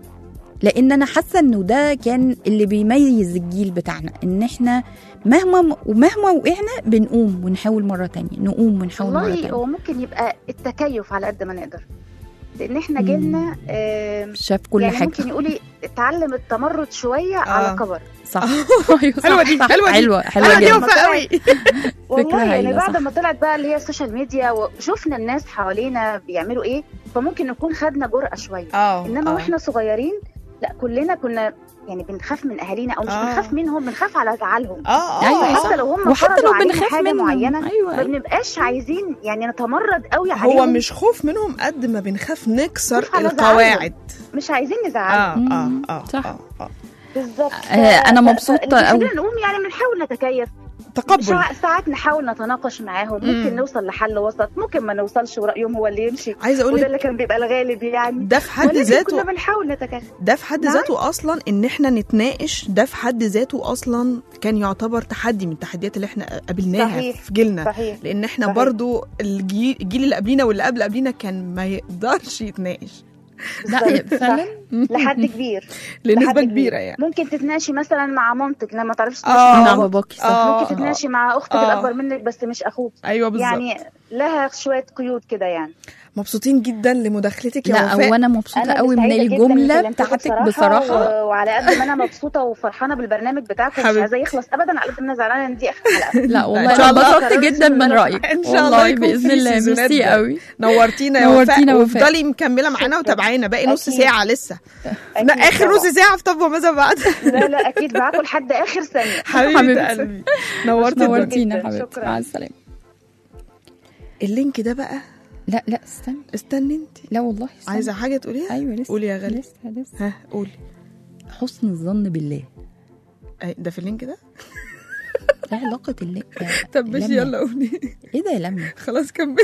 لان انا حاسه انه ده كان اللي بيميز الجيل بتاعنا، ان احنا مهما ومهما وقعنا بنقوم ونحاول مره تانية، نقوم ونحاول مره والله تانية. هو ممكن يبقى التكيف على قد ما نقدر، لان احنا جيلنا آه شاف كل يعني حاجه. ممكن يقولي اتعلم التمرد شويه آه. على كبر. صح. أيوة، صح، حلوة دي، صح. حلوة دي. حلوه حلوه انا دي جدا. وفاء قوي. والله يعني هايلة، بعد صح. ما طلعت بقى اللي هي السوشيال ميديا وشفنا الناس حوالينا بيعملوا ايه، فممكن نكون خدنا جرأة شويه. اه انما آه. واحنا صغيرين لا، كلنا كنا يعني بنخاف من اهالينا، او مش آه. بنخاف منهم، بنخاف على زعلهم. اه اه أيوة، آه. حتى لو هم وحتى فرضوا لو علينا بنخاف حاجه منهم. معينه أيوة، ما أيوة. بنبقاش عايزين يعني نتمرد قوي عليهم. هو مش خوف منهم قد ما بنخاف نكسر نخاف على القواعد. مش عايزين اه نزعلهم. اه مم. اه صح. آه، آه. بالظبط. آه، أنا مبسوطة اللي أوي. بيخلينا نقوم يعني بنحاول نتكيف. تقبل. ساعات ساعات نحاول نتناقش معاهم، ممكن مم. نوصل لحل وسط، ممكن ما نوصلش ورأيهم هو اللي يمشي. عايزه اقول وده لك اللي كان بيبقى الغالب يعني. ده في حد ولكن ذاته كنا بنحاول نتكيف. ده في حد نعم. ذاته اصلا ان احنا نتناقش، ده في حد ذاته اصلا كان يعتبر تحدي من التحديات اللي احنا قابلناها صحيح. في جيلنا. صحيح. لان احنا صحيح. برضو الجيل, الجيل اللي قبلينا واللي قبل قبلينا كان ما يقدرش يتناقش. لا بالظبط. فعلا صح. لحد كبير لنسبه لحد كبيره يعني. ممكن تتناقشي مثلا مع مامتك لما تعرفش آه. مع باباكي صح. آه. ممكن تتناقشي مع اختك آه. الاكبر منك بس مش اخوك. ايوه بالظبط. يعني لها شويه قيود كده يعني. مبسوطين جدا لمداخلتك يا لا وفاء. وانا مبسوطه أنا قوي من سعيدة جداً الجمله إني كلمتكم بتاعتك بصراحه. و... وعلى قد ما انا مبسوطه وفرحانه بالبرنامج بتاعكم مش حبيبتي. عايزه يخلص ابدا، على قد ما انا زعلانه ان دي اخر حلقه. لا والله إن شاء انا الله انبسطت جدا من رايك ان شاء الله والله يكون باذن في الله. سيزونات ميرسي جاية. قوي. نورتينا يا نورتينا وفاء، وفاء. وافضلي مكمله معانا شكراً. وتابعينا باقي نص أكيد. ساعه لسه. أكيد اخر طبعاً. نص ساعه في طب وماذا بعد. لا لا اكيد معاكم لحد اخر ثانيه. حبيبه حبيبتي. قلبي نورتي الدنيا. نورتينا جداً. حبيبتي، شكراً. مع السلامه. اللينك ده بقى لا لا استنى، استني انت لا والله استنى. عايزه حاجه تقوليها. ايوه لسه قولي يا غالي. لسه لسه ها قولي. حسن الظن بالله. أي ده في اللينك ده. لا علاقه اللي طب ماشي لميا. يلا قولي. ايه ده يا لميا؟ خلاص كملي.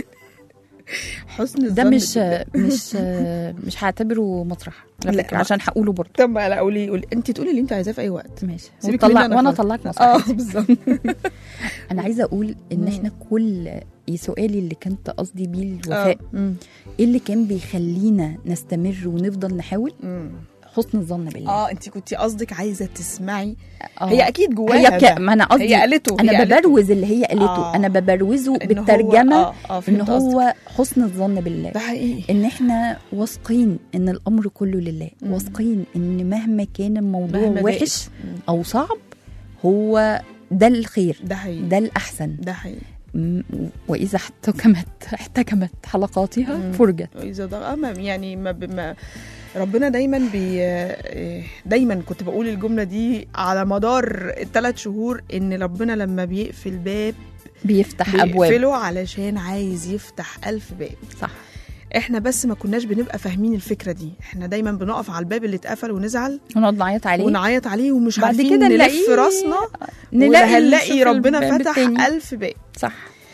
حسن الظن ده مش بالله. مش مش هعتبره مسرح على لا، فكره عشان هقوله برضه. طب ما لا قولي قولي انت تقولي اللي انت عايزاه في اي وقت. ماشي سيبك وطلع مني أنا وانا خالص. اطلعك مسرح. اه بالظبط. انا عايزه اقول ان مم. احنا كل سؤالي اللي كنت قصدي بيه آه. الوفاء، مم. ايه اللي كان بيخلينا نستمر ونفضل نحاول؟ مم. حسن الظن بالله. اه انت كنتي قصدك عايزه تسمعي. آه. هي اكيد جواها هي ده. ك... ما انا قصدي هي قالته انا هي قالته. ببروز اللي هي قالته. آه. انا ببروزه إن هو- بالترجمه آه، آه، ان فهمت هو حسن الظن بالله. ده حقيقي. ان احنا واثقين ان الامر كله لله، مم. واثقين ان مهما كان الموضوع مهما وحش ضاقت. مم. او صعب هو ده الخير، ده حقيقي. ده الاحسن. ده حقيقي. م- واذا احتكمت احتكمت حلقاتها مم. فرجت. واذا ده آه، ما- يعني ما, ب- ما ربنا دايما بي دايما كنت بقول الجمله دي على مدار الثلاث شهور ان ربنا لما بيقفل باب بيفتح ابواب. بيقفله علشان عايز يفتح ألف باب. صح. احنا بس ما كناش بنبقى فاهمين الفكره دي. احنا دايما بنقف على الباب اللي اتقفل ونزعل ونقعد نعيط عليه ونعيط عليه ومش بعد عارفين كده نلف نلاقيه- راسنا نلاقي وهنلاقي نشوف ربنا الباب فتح التاني. ألف باب. صح.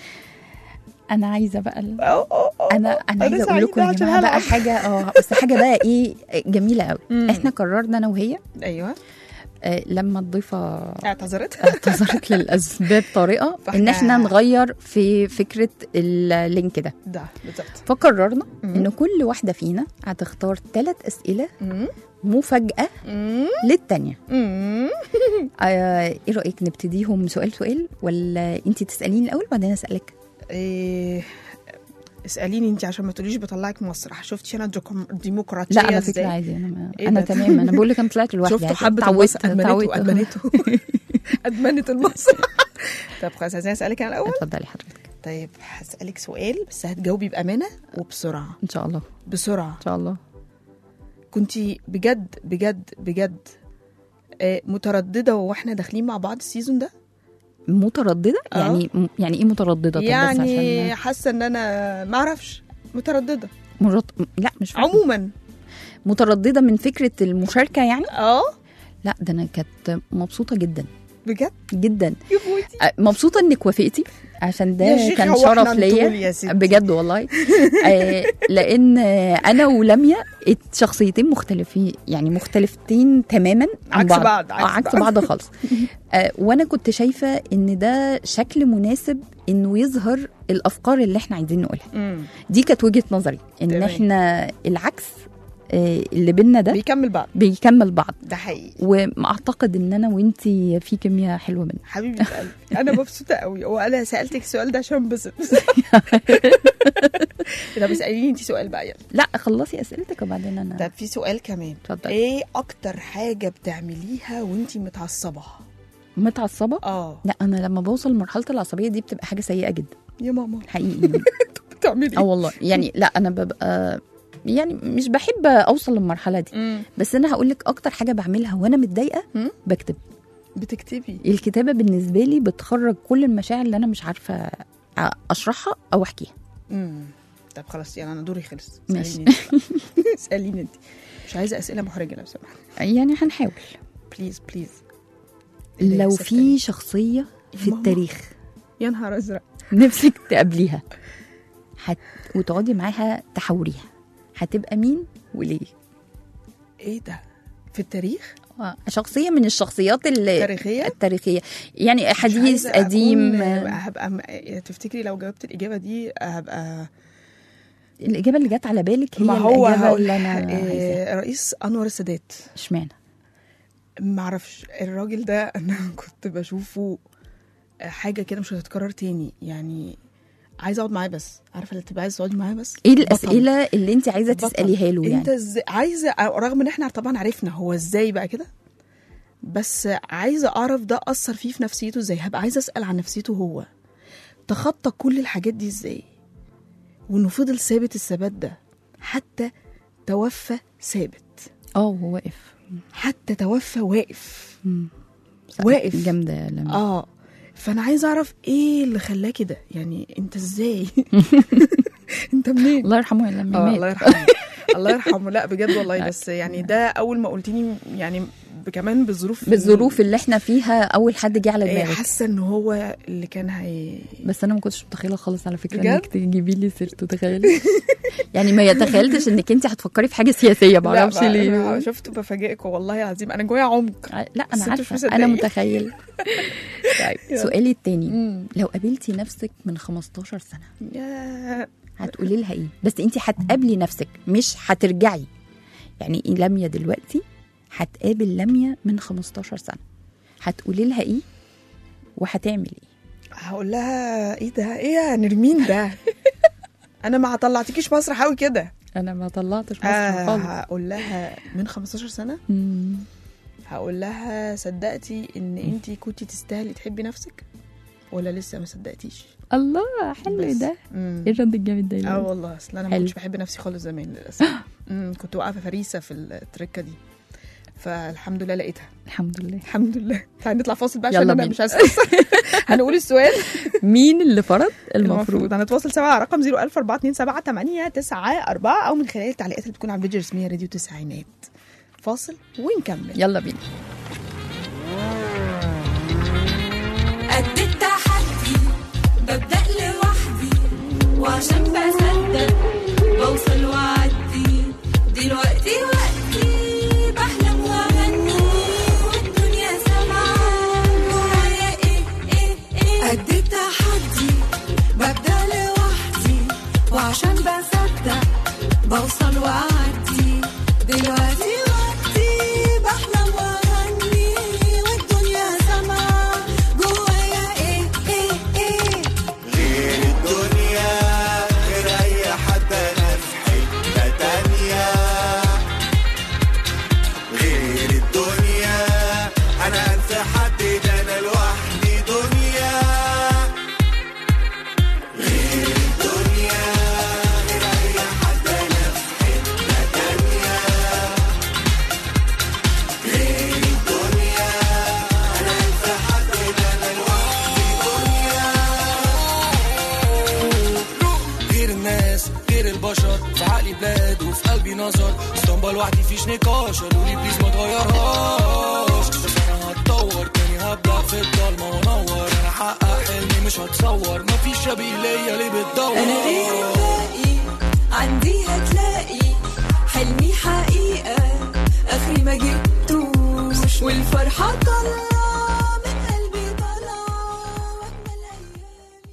انا عايزه بقى ال... أو أو أو انا انا عايزه اقول سعيدة لكم يا عشان جماعه بقى هلعب. حاجه اه بس حاجه بقى ايه جميله قوي. مم. احنا قررنا انا وهي ايوه آه لما الضيفه اعتذرت. اعتذرت للاسباب طارئه ان فإحنا- احنا نغير في فكره اللينك ده. ده بالظبط. فقررنا مم. ان كل واحده فينا هتختار ثلاث اسئله مم. مفاجاه مم. للتانيه. مم. آه ايه رايك نبتديهم سؤال سؤال ولا انت تساليني الاول بعدين اسالك؟ إيه اساليني انت عشان ما تقوليش بطلعك مسرح. شفتي انا الديكم- الديمقراطيه لا على ازاي؟ فكره عادي انا ما إيه انا ده؟ تمام. انا بقول لك انا طلعت لوحدي. شفتوا عادي. حبه اتعودت المسرح ادمنته اتعودت. ادمنته ادمنت المسرح. طب خلاص عايزين اسالك انا الاول. اتفضلي حضرتك. طيب هسالك سؤال بس هتجاوبي بامانه وبسرعه. ان شاء الله بسرعه. ان شاء الله. كنتي بجد بجد بجد آه، متردده واحنا داخلين مع بعض السيزون ده؟ متردده آه. يعني يعني ايه متردده؟ طب يعني بس عشان حاسه ان انا ما اعرفش متردده مرت... لا مش فاهمة. عموما. متردده من فكره المشاركه يعني. اه لا ده انا كانت مبسوطه جدا بجد جدا. يا بوتي. آه، مبسوطه انك وافقتي عشان ده يا شيخة كان هو شرف إحنا نطول يا ليا ستي. بجد والله. آه، لان آه، انا ولميا شخصيتين مختلفين يعني مختلفتين تماما عن عكس بعض. بعض، آه، عكس عكس بعض. بعض خالص. آه، وانا كنت شايفه ان ده شكل مناسب انه يظهر الافكار اللي احنا عايزين نقولها. مم. دي كانت وجهه نظري ان تمام. احنا العكس آه، اللي بينا ده بيكمل بعض. بيكمل بعض. ده حقيقي. واعتقد ان انا وانتي في كيمياء حلوه منه. حبيبه قلبي انا مبسوطه قوي وانا سالتك السؤال ده عشان انبسط. طب اساليني انت سؤال بقى يلا. لا خلصي اسئلتك وبعدين انا. طب في سؤال كمان. اتفضلي. ايه اكتر حاجه بتعمليها وانت متعصبه؟ متعصبه؟ اه لا انا لما بوصل لمرحله العصبيه دي بتبقى حاجه سيئه جدا يا ماما حقيقي. بتعملي اه والله يعني لا انا ببقى يعني مش بحب اوصل للمرحله دي. مم. بس انا هقول لك اكتر حاجه بعملها وانا متضايقه مم. بكتب. بتكتبي؟ الكتابه بالنسبه لي بتخرج كل المشاعر اللي انا مش عارفه اشرحها او احكيها. امم طب خلاص يعني انا دوري خلص. ماشي. اساليني انت. اساليني انت. مش عايزه اسئله محرجه لو سمحت. يعني هنحاول. بليز بليز. لو في شخصيه في ماما. التاريخ يا نهار ازرق نفسك تقابليها هت... وتقعدي معاها تحاوريها هتبقى مين وليه؟ ايه ده في التاريخ؟ آه، شخصية من الشخصيات اللي تاريخية؟ التاريخية يعني مش حديث عايزة قديم. أكون- هبقى م- تفتكري لو جاوبت الإجابة دي هبقى الاجابه اللي جت على بالك هي ما هو الاجابه هقول اللي انا آه، عايزاها. رئيس انور السادات. اشمعنى؟ معرفش الراجل ده انا كنت بشوفه حاجه كده مش هتتكرر تاني، يعني عايزه اقعد معاه بس، عارفه اللي تبقى عايزه تقعدي معاه بس. ايه بطل. الاسئله اللي انت عايزه بطل. تساليها له؟ انت يعني ازاي عايزه، رغم ان احنا طبعا عرفنا هو ازاي بقى كده، بس عايزه اعرف ده اثر فيه في نفسيته ازاي. هبقى عايزه اسال عن نفسيته هو تخطى كل الحاجات دي ازاي، وانه فضل ثابت الثبات ده حتى توفى ثابت. اه هو واقف، حتى توفى واقف. مم. واقف. جامده لما اه فانا عايزه اعرف ايه اللي خلاه كده، يعني انت ازاي انت منين؟ الله يرحمه لما اه مات. الله يرحمه الله يرحمه. لا بجد والله، بس يعني ده اول ما قلتيني يعني كمان بالظروف بالظروف اللي احنا فيها اول حد جه على إيه، دماغك. حاسه ان هو اللي كان هي بس انا ما كنتش متخيله خالص على فكره بجد؟ انك تجيبي لي سيرته، تخيلي. يعني ما يتخيلتش انك انت هتفكري في حاجه سياسيه، ما اعرفش لا، ليه. أنا شفت بفاجئك والله العظيم، انا جوايا عمق. لا بس انا أنت مش عارفه، مصدقاني. انا متخيل. طيب يلا. سؤالي التاني، مم. لو قابلتي نفسك من خمستاشر سنه يا هتقولي لها ايه؟ بس انت هتقابلي نفسك مش هترجعي. يعني ايه لميا دلوقتي هتقابل لميا من خمستاشر سنه، هتقولي لها ايه وهتعمل ايه؟ هقول لها ايه ده، ايه يا نرمين ده انا ما طلعتكيش مسرح قوي كده. انا ما طلعتش مسرح آه خالص. هقول لها من خمستاشر سنه، مم. هقول لها صدقتي ان انتي كنتي تستاهلي تحبي نفسك ولا لسه ما صدقتيش؟ الله حلو بس. ده. مم. ايه الرد الجامد ده؟ اه والله اصل انا ما حلو. كنتش بحب نفسي خالص زمان للاسف. مم، كنت واقفه فريسه في التركه دي، فالحمد لله لقيتها. الحمد لله. الحمد لله. تعالي نطلع فاصل بقى عشان يلا انا بينا. مش هستفسر. هنقول السؤال. مين اللي فرض المفروض المفروض؟ هنتواصل سوا على رقم صفر ألف أربعة اتنين سبعة تمانية تسعة أربعة او من خلال التعليقات اللي بتكون على الفيديو الرسميه راديو تسعينات. فاصل ونكمل. يلا بينا. قد التحدي ببدأ لوحدي، وعشان بصدق بوصل وأعدي. دلوقتي وقتي بحلم وأغني، والدنيا سامعة جوايا إيه إيه إيه. قد التحدي ببدأ لوحدي، وعشان بصدق بوصل وأعدي. دلوقتي وقتي بحلم وأغني، والدنيا سامعة جوايا إيه إيه إيه. غير الدنيا غير أي حد، أنا في حتة تانية. غير الدنيا أنا أنسى حد، ده أنا لوحدي دنيا. غير الدنيا غير أي حد، أنا في حتة تانية. غير الدنيا أنا أنسى حد، ده أنا لوحدي دنيا. غير الناس غير البشر، في عقلي بلاد وفي قلبي نظر. اسطنبول لوحدي فيش نقاش، قالوا لي بليز ما تغيرهاش. بس انا هتطور تاني، هبدأ في الضلمة وانور. انا هحقق حلمي مش هتصور، مفيش شبيه ليا ليه بتدور. أنا غيري باقي عندي هتلاقي، حلمي حقيقة آخري ما جبتوش، والفرحة طالعة من قلبي طالعة، وأجمل أيامي.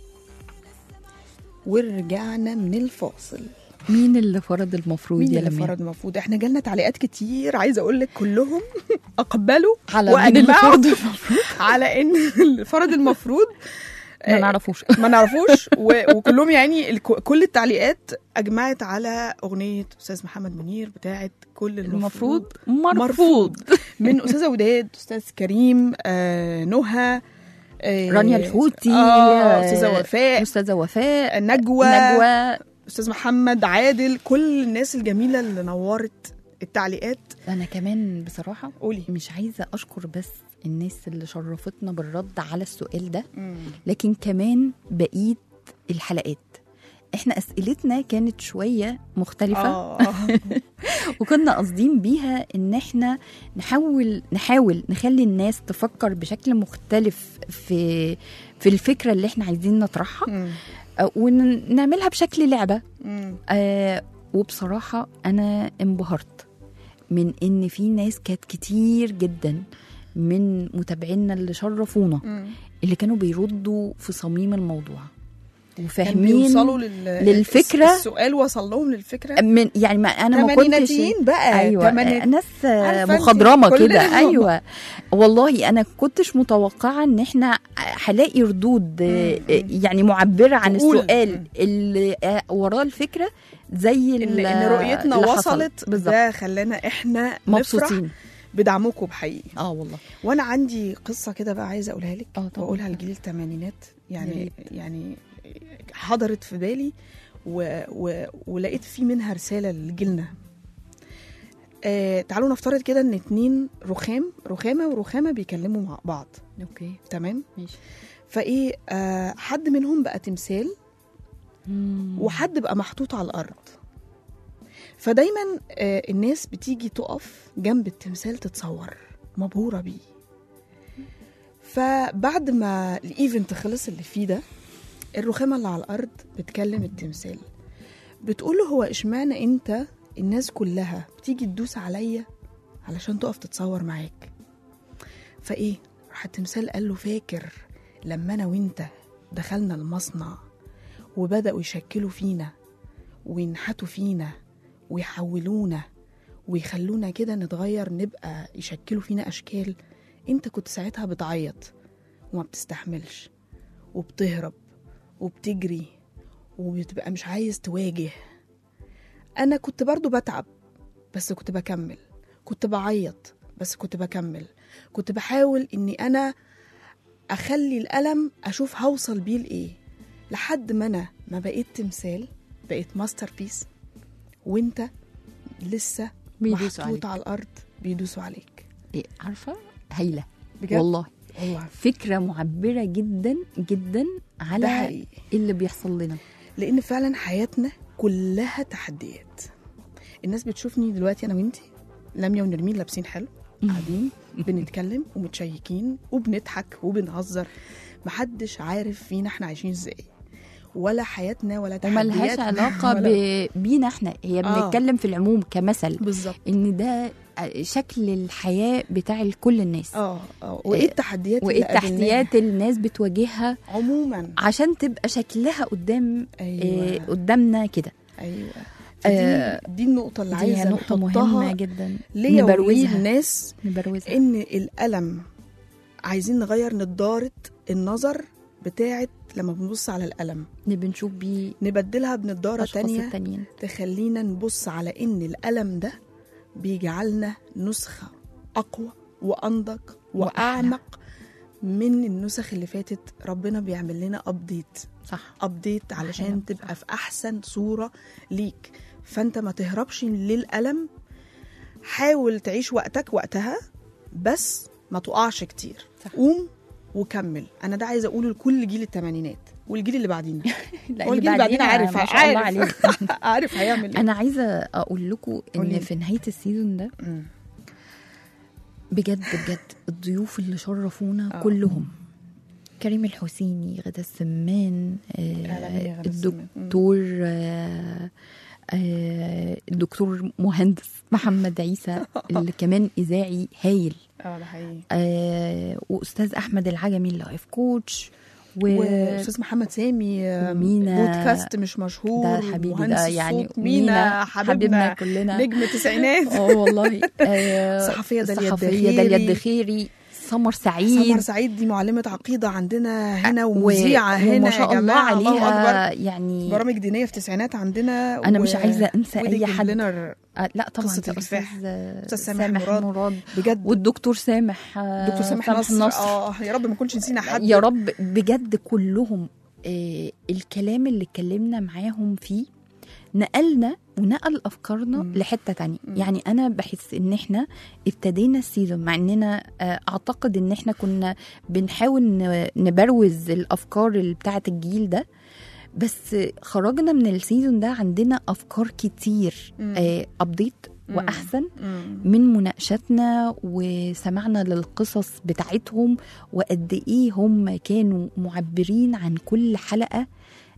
ورجعنا من الفاصل. مين اللي فرض المفروض مين يا اللي لميا؟ فرض المفروض؟ احنا جالنا تعليقات كتير، عايزه اقول لك كلهم اقبلوا على مين اللي واجمعوا فرض المفروض؟ على ان اللي فرض المفروض ما نعرفوش. ما نعرفوش و- وكلهم يعني الك- كل التعليقات اجمعت على اغنيه استاذ محمد منير بتاعه كل المفروض المفروض مرفوض. مرفوض من استاذه وداد، استاذ كريم، آه نهى، آه رانيا الحوتي، آه استاذه وفاء، استاذه وفاء، نجوى نجوى. استاذ محمد عادل، كل الناس الجميله اللي نورت التعليقات. انا كمان بصراحه قولي. مش عايزه اشكر بس الناس اللي شرفتنا بالرد على السؤال ده، مم. لكن كمان بقيه الحلقات احنا اسئلتنا كانت شويه مختلفه. آه. وكنا قاصدين بيها ان احنا نحاول نحاول نخلي الناس تفكر بشكل مختلف في في الفكره اللي احنا عايزين نطرحها، مم. آه، ونعملها بشكل لعبه. مم. آه وبصراحه انا انبهرت من ان في ناس كانت كتير جدا من متابعينا اللي شرفونا مم. اللي كانوا بيردوا في صميم الموضوع. وفاهمين يوصلوا لل... للفكرة. السؤال وصل لهم للفكره من يعني ما انا ما كنتش تمانيناتيين بقى ايوه تمانينات. ناس عارفة أنت مخضرمه كل كده. الهم. ايوه والله انا كنتش متوقعه ان احنا هلاقي ردود يعني معبره عن تقول. السؤال اللي وراه الفكره زي ان ان رؤيتنا اللي وصلت بالظبط. ده خلانا احنا نفرح مبسوطين بدعمكم بحقيقي. اه والله. وانا عندي قصه كده بقى عايزه اقولها لك اه طبعا. واقولها لجيل الثمانينات يعني ياريت. يعني حضرت في بالي و... و... ولقيت في منها رساله لجيلنا. آه تعالوا نفترض كده ان اتنين رخام رخامه ورخامه بيكلموا مع بعض. اوكي تمام ماشي. فايه آه حد منهم بقى تمثال مم. وحد بقى محطوط على الارض. فدايما آه الناس بتيجي تقف جنب التمثال تتصور مبهوره بيه. فبعد ما الايفنت خلص اللي فيه ده الرخامه اللي على الارض بتكلم التمثال بتقول له هو اشمعنى انت الناس كلها بتيجي تدوس عليا علشان تقف تتصور معاك. فايه راح التمثال قال له فاكر لما انا وانت دخلنا المصنع وبداوا يشكلوا فينا وينحتوا فينا ويحولونا ويخلونا كده نتغير نبقى يشكلوا فينا اشكال. انت كنت ساعتها بتعيط وما بتستحملش وبتهرب وبتجري وبتبقى مش عايز تواجه. انا كنت برضو بتعب بس كنت بكمل، كنت بعيط بس كنت بكمل، كنت بحاول اني انا اخلي الألم اشوف هوصل بيه لايه لحد ما انا ما بقيت تمثال بقيت ماستر بيس وانت لسه بيدوسوا محطوط عليك. على الارض بيدوسوا عليك. إيه عارفه هايله بجد والله. والله فكره معبره جدا جدا ده على حقيقي اللي بيحصل لنا. لان فعلا حياتنا كلها تحديات. الناس بتشوفني دلوقتي انا وانتي لميا ونرمين لابسين حلو قاعدين بنتكلم ومتشيكين وبنضحك وبنهزر. محدش عارف فينا احنا عايشين ازاي ولا حياتنا ولا تحدياتنا وملهاش علاقه ولا... ب- بينا احنا، هي آه. بنتكلم في العموم كمثل بالظبط. ان ده شكل الحياه بتاع كل الناس. اه اه وايه التحديات وايه اللي قابلناها التحديات الناس بتواجهها عموما عشان تبقى شكلها قدام ايوه آه قدامنا كده. ايوه آه، دي, دي النقطه اللي دي عايزه نقطه مهمه نحطها جدا ليا نبروزها الناس نبروزها ان الألم عايزين نغير نضاره النظر بتاعت لما بنبص على الألم اللي بنشوف بيه نبدلها بنضاره اشخاص تانية التانيين. تخلينا نبص على ان الألم ده بيجعلنا نسخه اقوى وانضج واعمق من النسخ اللي فاتت. ربنا بيعمل لنا ابديت صح ابديت علشان أحيانا. تبقى في احسن صوره ليك. فانت ما تهربش للألم، حاول تعيش وقتك وقتها بس ما تقعش كتير. صح. قوم وكمل. انا ده عايزه اقوله لكل جيل الثمانينات والجيل اللي بعدينا. لا، هو الجيل اللي بعدينا عارف ما شاء الله عارف عليه. عارف هيعمل ايه. انا عايزه اقول لكم قولي. ان في نهايه السيزون ده مم. بجد بجد الضيوف اللي شرفونا آه. كلهم كريم الحسيني، غدا السمان، أهلا بيا آه غدا السمان. الدكتور آه آه الدكتور مهندس محمد عيسى اللي كمان إذاعي هايل، اه ده حقيقي. آه وأستاذ أحمد العجمي اللايف كوتش و... واستاذ محمد سامي ومينا. بودكاست مش مشهور ده حبيبي مهندس ده يعني الصوت. مينا حبيبنا كلنا نجم التسعينات. اه والله آه، صحفية داليا صحفية الدخيري. داليا الدخيري، سمر سعيد سمر سعيد دي معلمة عقيدة عندنا هنا و- ومذيعة هنا وما شاء يا الله جماعة. الله عليها أكبر. يعني برامج دينية في التسعينات عندنا. أنا مش عايزة أنسى ودي أي حد. لنا آه، لا طبعا قصة ده الكفاح. أستاذ أستاذ سامح سامح مراد. مراد بجد والدكتور سامح آه، دكتور سامح نصر. نصر. اه يا رب ما نكونش نسينا حد. يا رب بجد كلهم آه الكلام اللي اتكلمنا معاهم فيه نقلنا ونقل أفكارنا مم. لحتة تانية. مم. يعني أنا بحس إن إحنا ابتدينا السيزون مع إننا آه أعتقد إن إحنا كنا بنحاول ن- نبروز الأفكار اللي بتاعة الجيل ده، بس خرجنا من السيزون ده عندنا أفكار كتير مم. آه أبديت مم. وأحسن مم. من مناقشاتنا وسمعنا للقصص بتاعتهم وقد ايه هم كانوا معبرين عن كل حلقة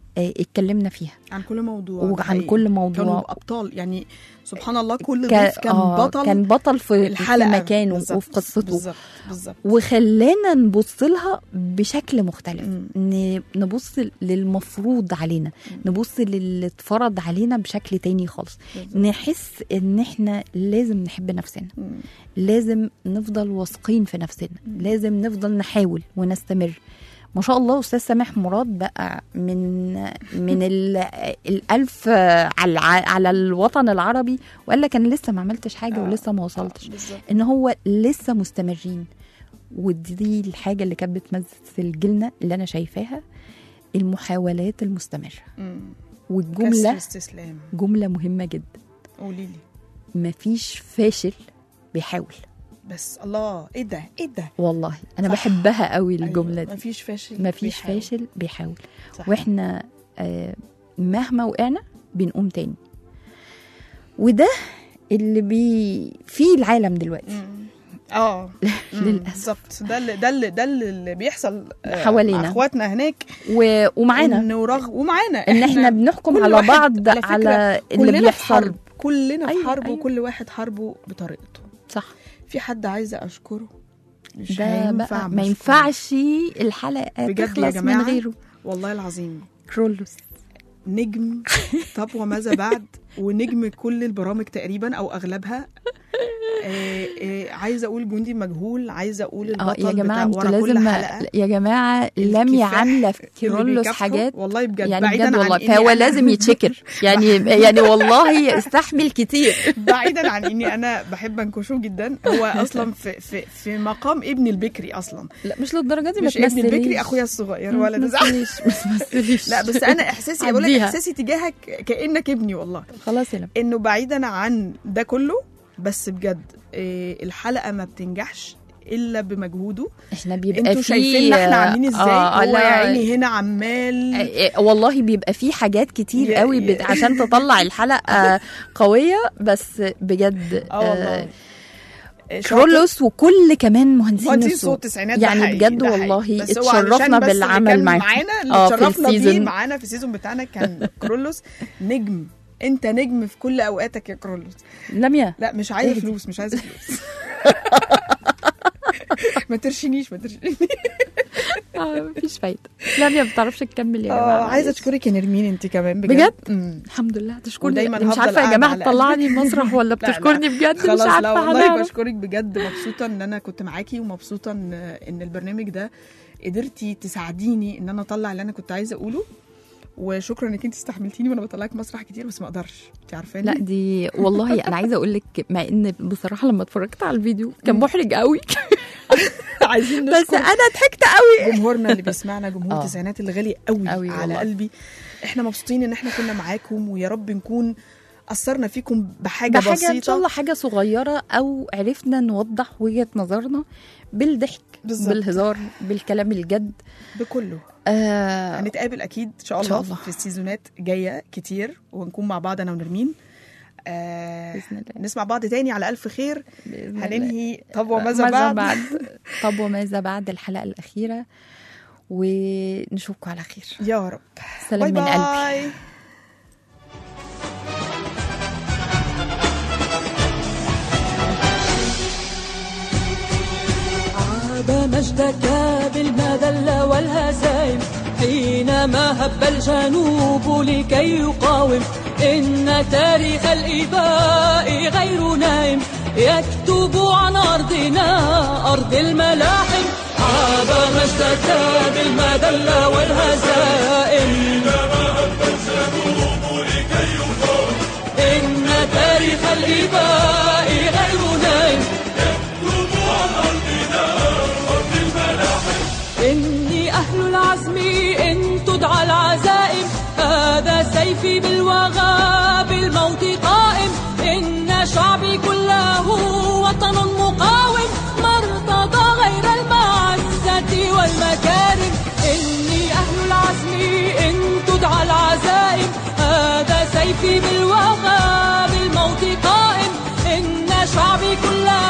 آه، اتكلمنا فيها عن كل موضوع وعن حقيقي. كل موضوع. كانوا ابطال يعني سبحان الله، كل ك- ضيف كان آه، بطل كان بطل في, في الحلقه مكانه بالزبط. وفي قصته، بالظبط بالظبط. وخلانا نبص لها بشكل مختلف. مم. ن- نبص للمفروض علينا، نبص للي اتفرض علينا بشكل تاني خالص، بالظبط. نحس ان احنا لازم نحب نفسنا، مم. لازم لازم نفضل واثقين في نفسنا، لازم نفضل نحاول ونستمر. ما شاء الله استاذ سامح مراد بقى من من ال- الالف على على الوطن العربي، وقال لك انا لسه ما عملتش حاجه آه. ولسه ما وصلتش، آه، بالظبط. ان هو لسه مستمرين. ودي الحاجه اللي كانت بتمثل جيلنا اللي انا شايفاها، المحاولات المستمره. مم. كسر والجمله استسلام. جمله مهمه جدا، قولي لي مفيش فاشل بيحاول. بس الله، ايه ده ايه ده والله انا صح. بحبها قوي الجمله أيوة. دي. مفيش فاشل مفيش بيحاول. فاشل بيحاول. صح. واحنا آه، مهما وقعنا بنقوم تاني، وده اللي بي في العالم دلوقتي. مم. اه للأسف. بالظبط، ده اللي ده اللي ده اللي بيحصل آه، حوالينا. مع اخواتنا هناك، و... ومعانا إنه رغ... ومعانا ان احنا بنحكم كل على واحد- بعض على فكرة على اللي كلنا في بيحصل. حرب، كلنا في أيوة، حرب أيوة. وكل واحد حربه بطريقته. صح. في حد عايزه اشكره، مش ده هينفع بقى مش ما ينفعش الحلقه بجد يا تخلص جماعة. من غيره. والله العظيم كرولوس نجم طب وماذا بعد، ونجم كل البرامج تقريبا او اغلبها. آه آه عايزه اقول جندي مجهول، عايزه اقول اه البطل يا جماعه بتاع انتوا ورا كل لازم حلقه. يا جماعه لميا الكفاح عامله في اللي كرولوس بيكافحوا. حاجات والله بجد يعني بعيدا بجد عن والله، إني فهو أنا- لازم يتشكر يعني يعني والله استحمل كتير. بعيدا عن اني انا بحب انكشه جدا، هو اصلا في في في مقام ابني البكري اصلا، لا مش للدرجه دي، ما مش ابني تمثليش. البكري، اخويا الصغير ما ولا تزعل. تمثليش ما تمثليش. لا بس انا احساسي اقول لك عديها. احساسي تجاهك كانك ابني والله، خلاص يا لميا. انه بعيدا عن ده كله، بس بجد إيه، الحلقه ما بتنجحش الا بمجهوده. احنا بيبقى انتوا في شايفين احنا عاملين ازاي، آه، هو لا، يا عيني هنا عمال آه، والله بيبقى في حاجات كتير يا- قوي يا- بت... عشان تطلع الحلقه قويه، بس بجد اه والله شاطر. كرولوس وكل كمان مهندسين مهندسين الصوت صوت تسعينات، ده يعني حقيقي، بجد ده حقيقي. والله بس هو علشان اتشرفنا بس اللي بالعمل كان معاكم. معانا اللي اه في اتشرفنا بيه السيزون معانا في السيزون بتاعنا كان كرولوس. نجم، انت نجم في كل اوقاتك يا كرولوس. لميا. لا مش عايزه اهدي. فلوس، مش عايزه فلوس. ما ترشينيش ما ترشينيش. آه، مفيش فايده. لميا ما بتعرفش تكمل يا اه جماعه. عايزه معلش. اشكرك يا نرمين انت كمان بجد. بجد؟ مم. الحمد لله تشكرني. ودايماً مش هفضل عارفه يا قاعدة جماعه على تطلعني مسرح ولا لا، بتشكرني لا. بجد، مش خلاص عارفه لا والله هنعرف. بشكرك بجد، مبسوطه ان انا كنت معاكي، ومبسوطه ان ان البرنامج ده قدرتي تساعديني ان انا اطلع اللي انا كنت عايزه اقوله. وشكرا انك انت استحملتيني وانا بطلعك مسرح كتير، بس ما اقدرش، انت عارفاني. لا دي والله انا عايزه اقول لك، مع ان بصراحه لما اتفرجت على الفيديو كان محرج قوي عايزين بس نشكر انا ضحكت قوي. جمهورنا اللي بيسمعنا، جمهور آه. التسعينات اللي غالي قوي, قوي على والله. قلبي. احنا مبسوطين ان احنا كنا معاكم، ويا رب نكون اثرنا فيكم بحاجه, بحاجه بسيطه ان شاء الله حاجه صغيره، او عرفنا نوضح وجهه نظرنا بالضحك، بالظبط. بالهزار، بالكلام الجد. بكله. آه هنتقابل اكيد ان شاء إن الله, شاء الله. في السيزونات جايه كتير، ونكون مع بعض انا ونرمين. آه بإذن الله. نسمع بعض تاني على الف خير. بإذن الله. هننهي طب وماذا بعد, بعد طب وماذا بعد الحلقه الاخيره، ونشوفكم على خير. يا رب. سلام باي من قلبي. باي. عاب مجدك بالمذلة والهزائم حينما هب الجنوب لكي يقاوم. إن تاريخ الإباء غير نائم يكتب عن أرضنا أرض الملاحم. عاب مجدك بالمذلة والهزائم حينما هب الجنوب لكي يقاوم. إن تاريخ الإباء غير نائم يكتب عن أرضنا أرض الملاحم. إني أهل العزم إن تدعى العزائم هذا سيفي بالوغى بالموت قائم. إن شعبي كله وطن مقاوم ما ارتضى غير المعزة والمكارم. إني أهل العزم إن تدعى العزائم هذا سيفي بالوغى بالموت قائم. إن شعبي كله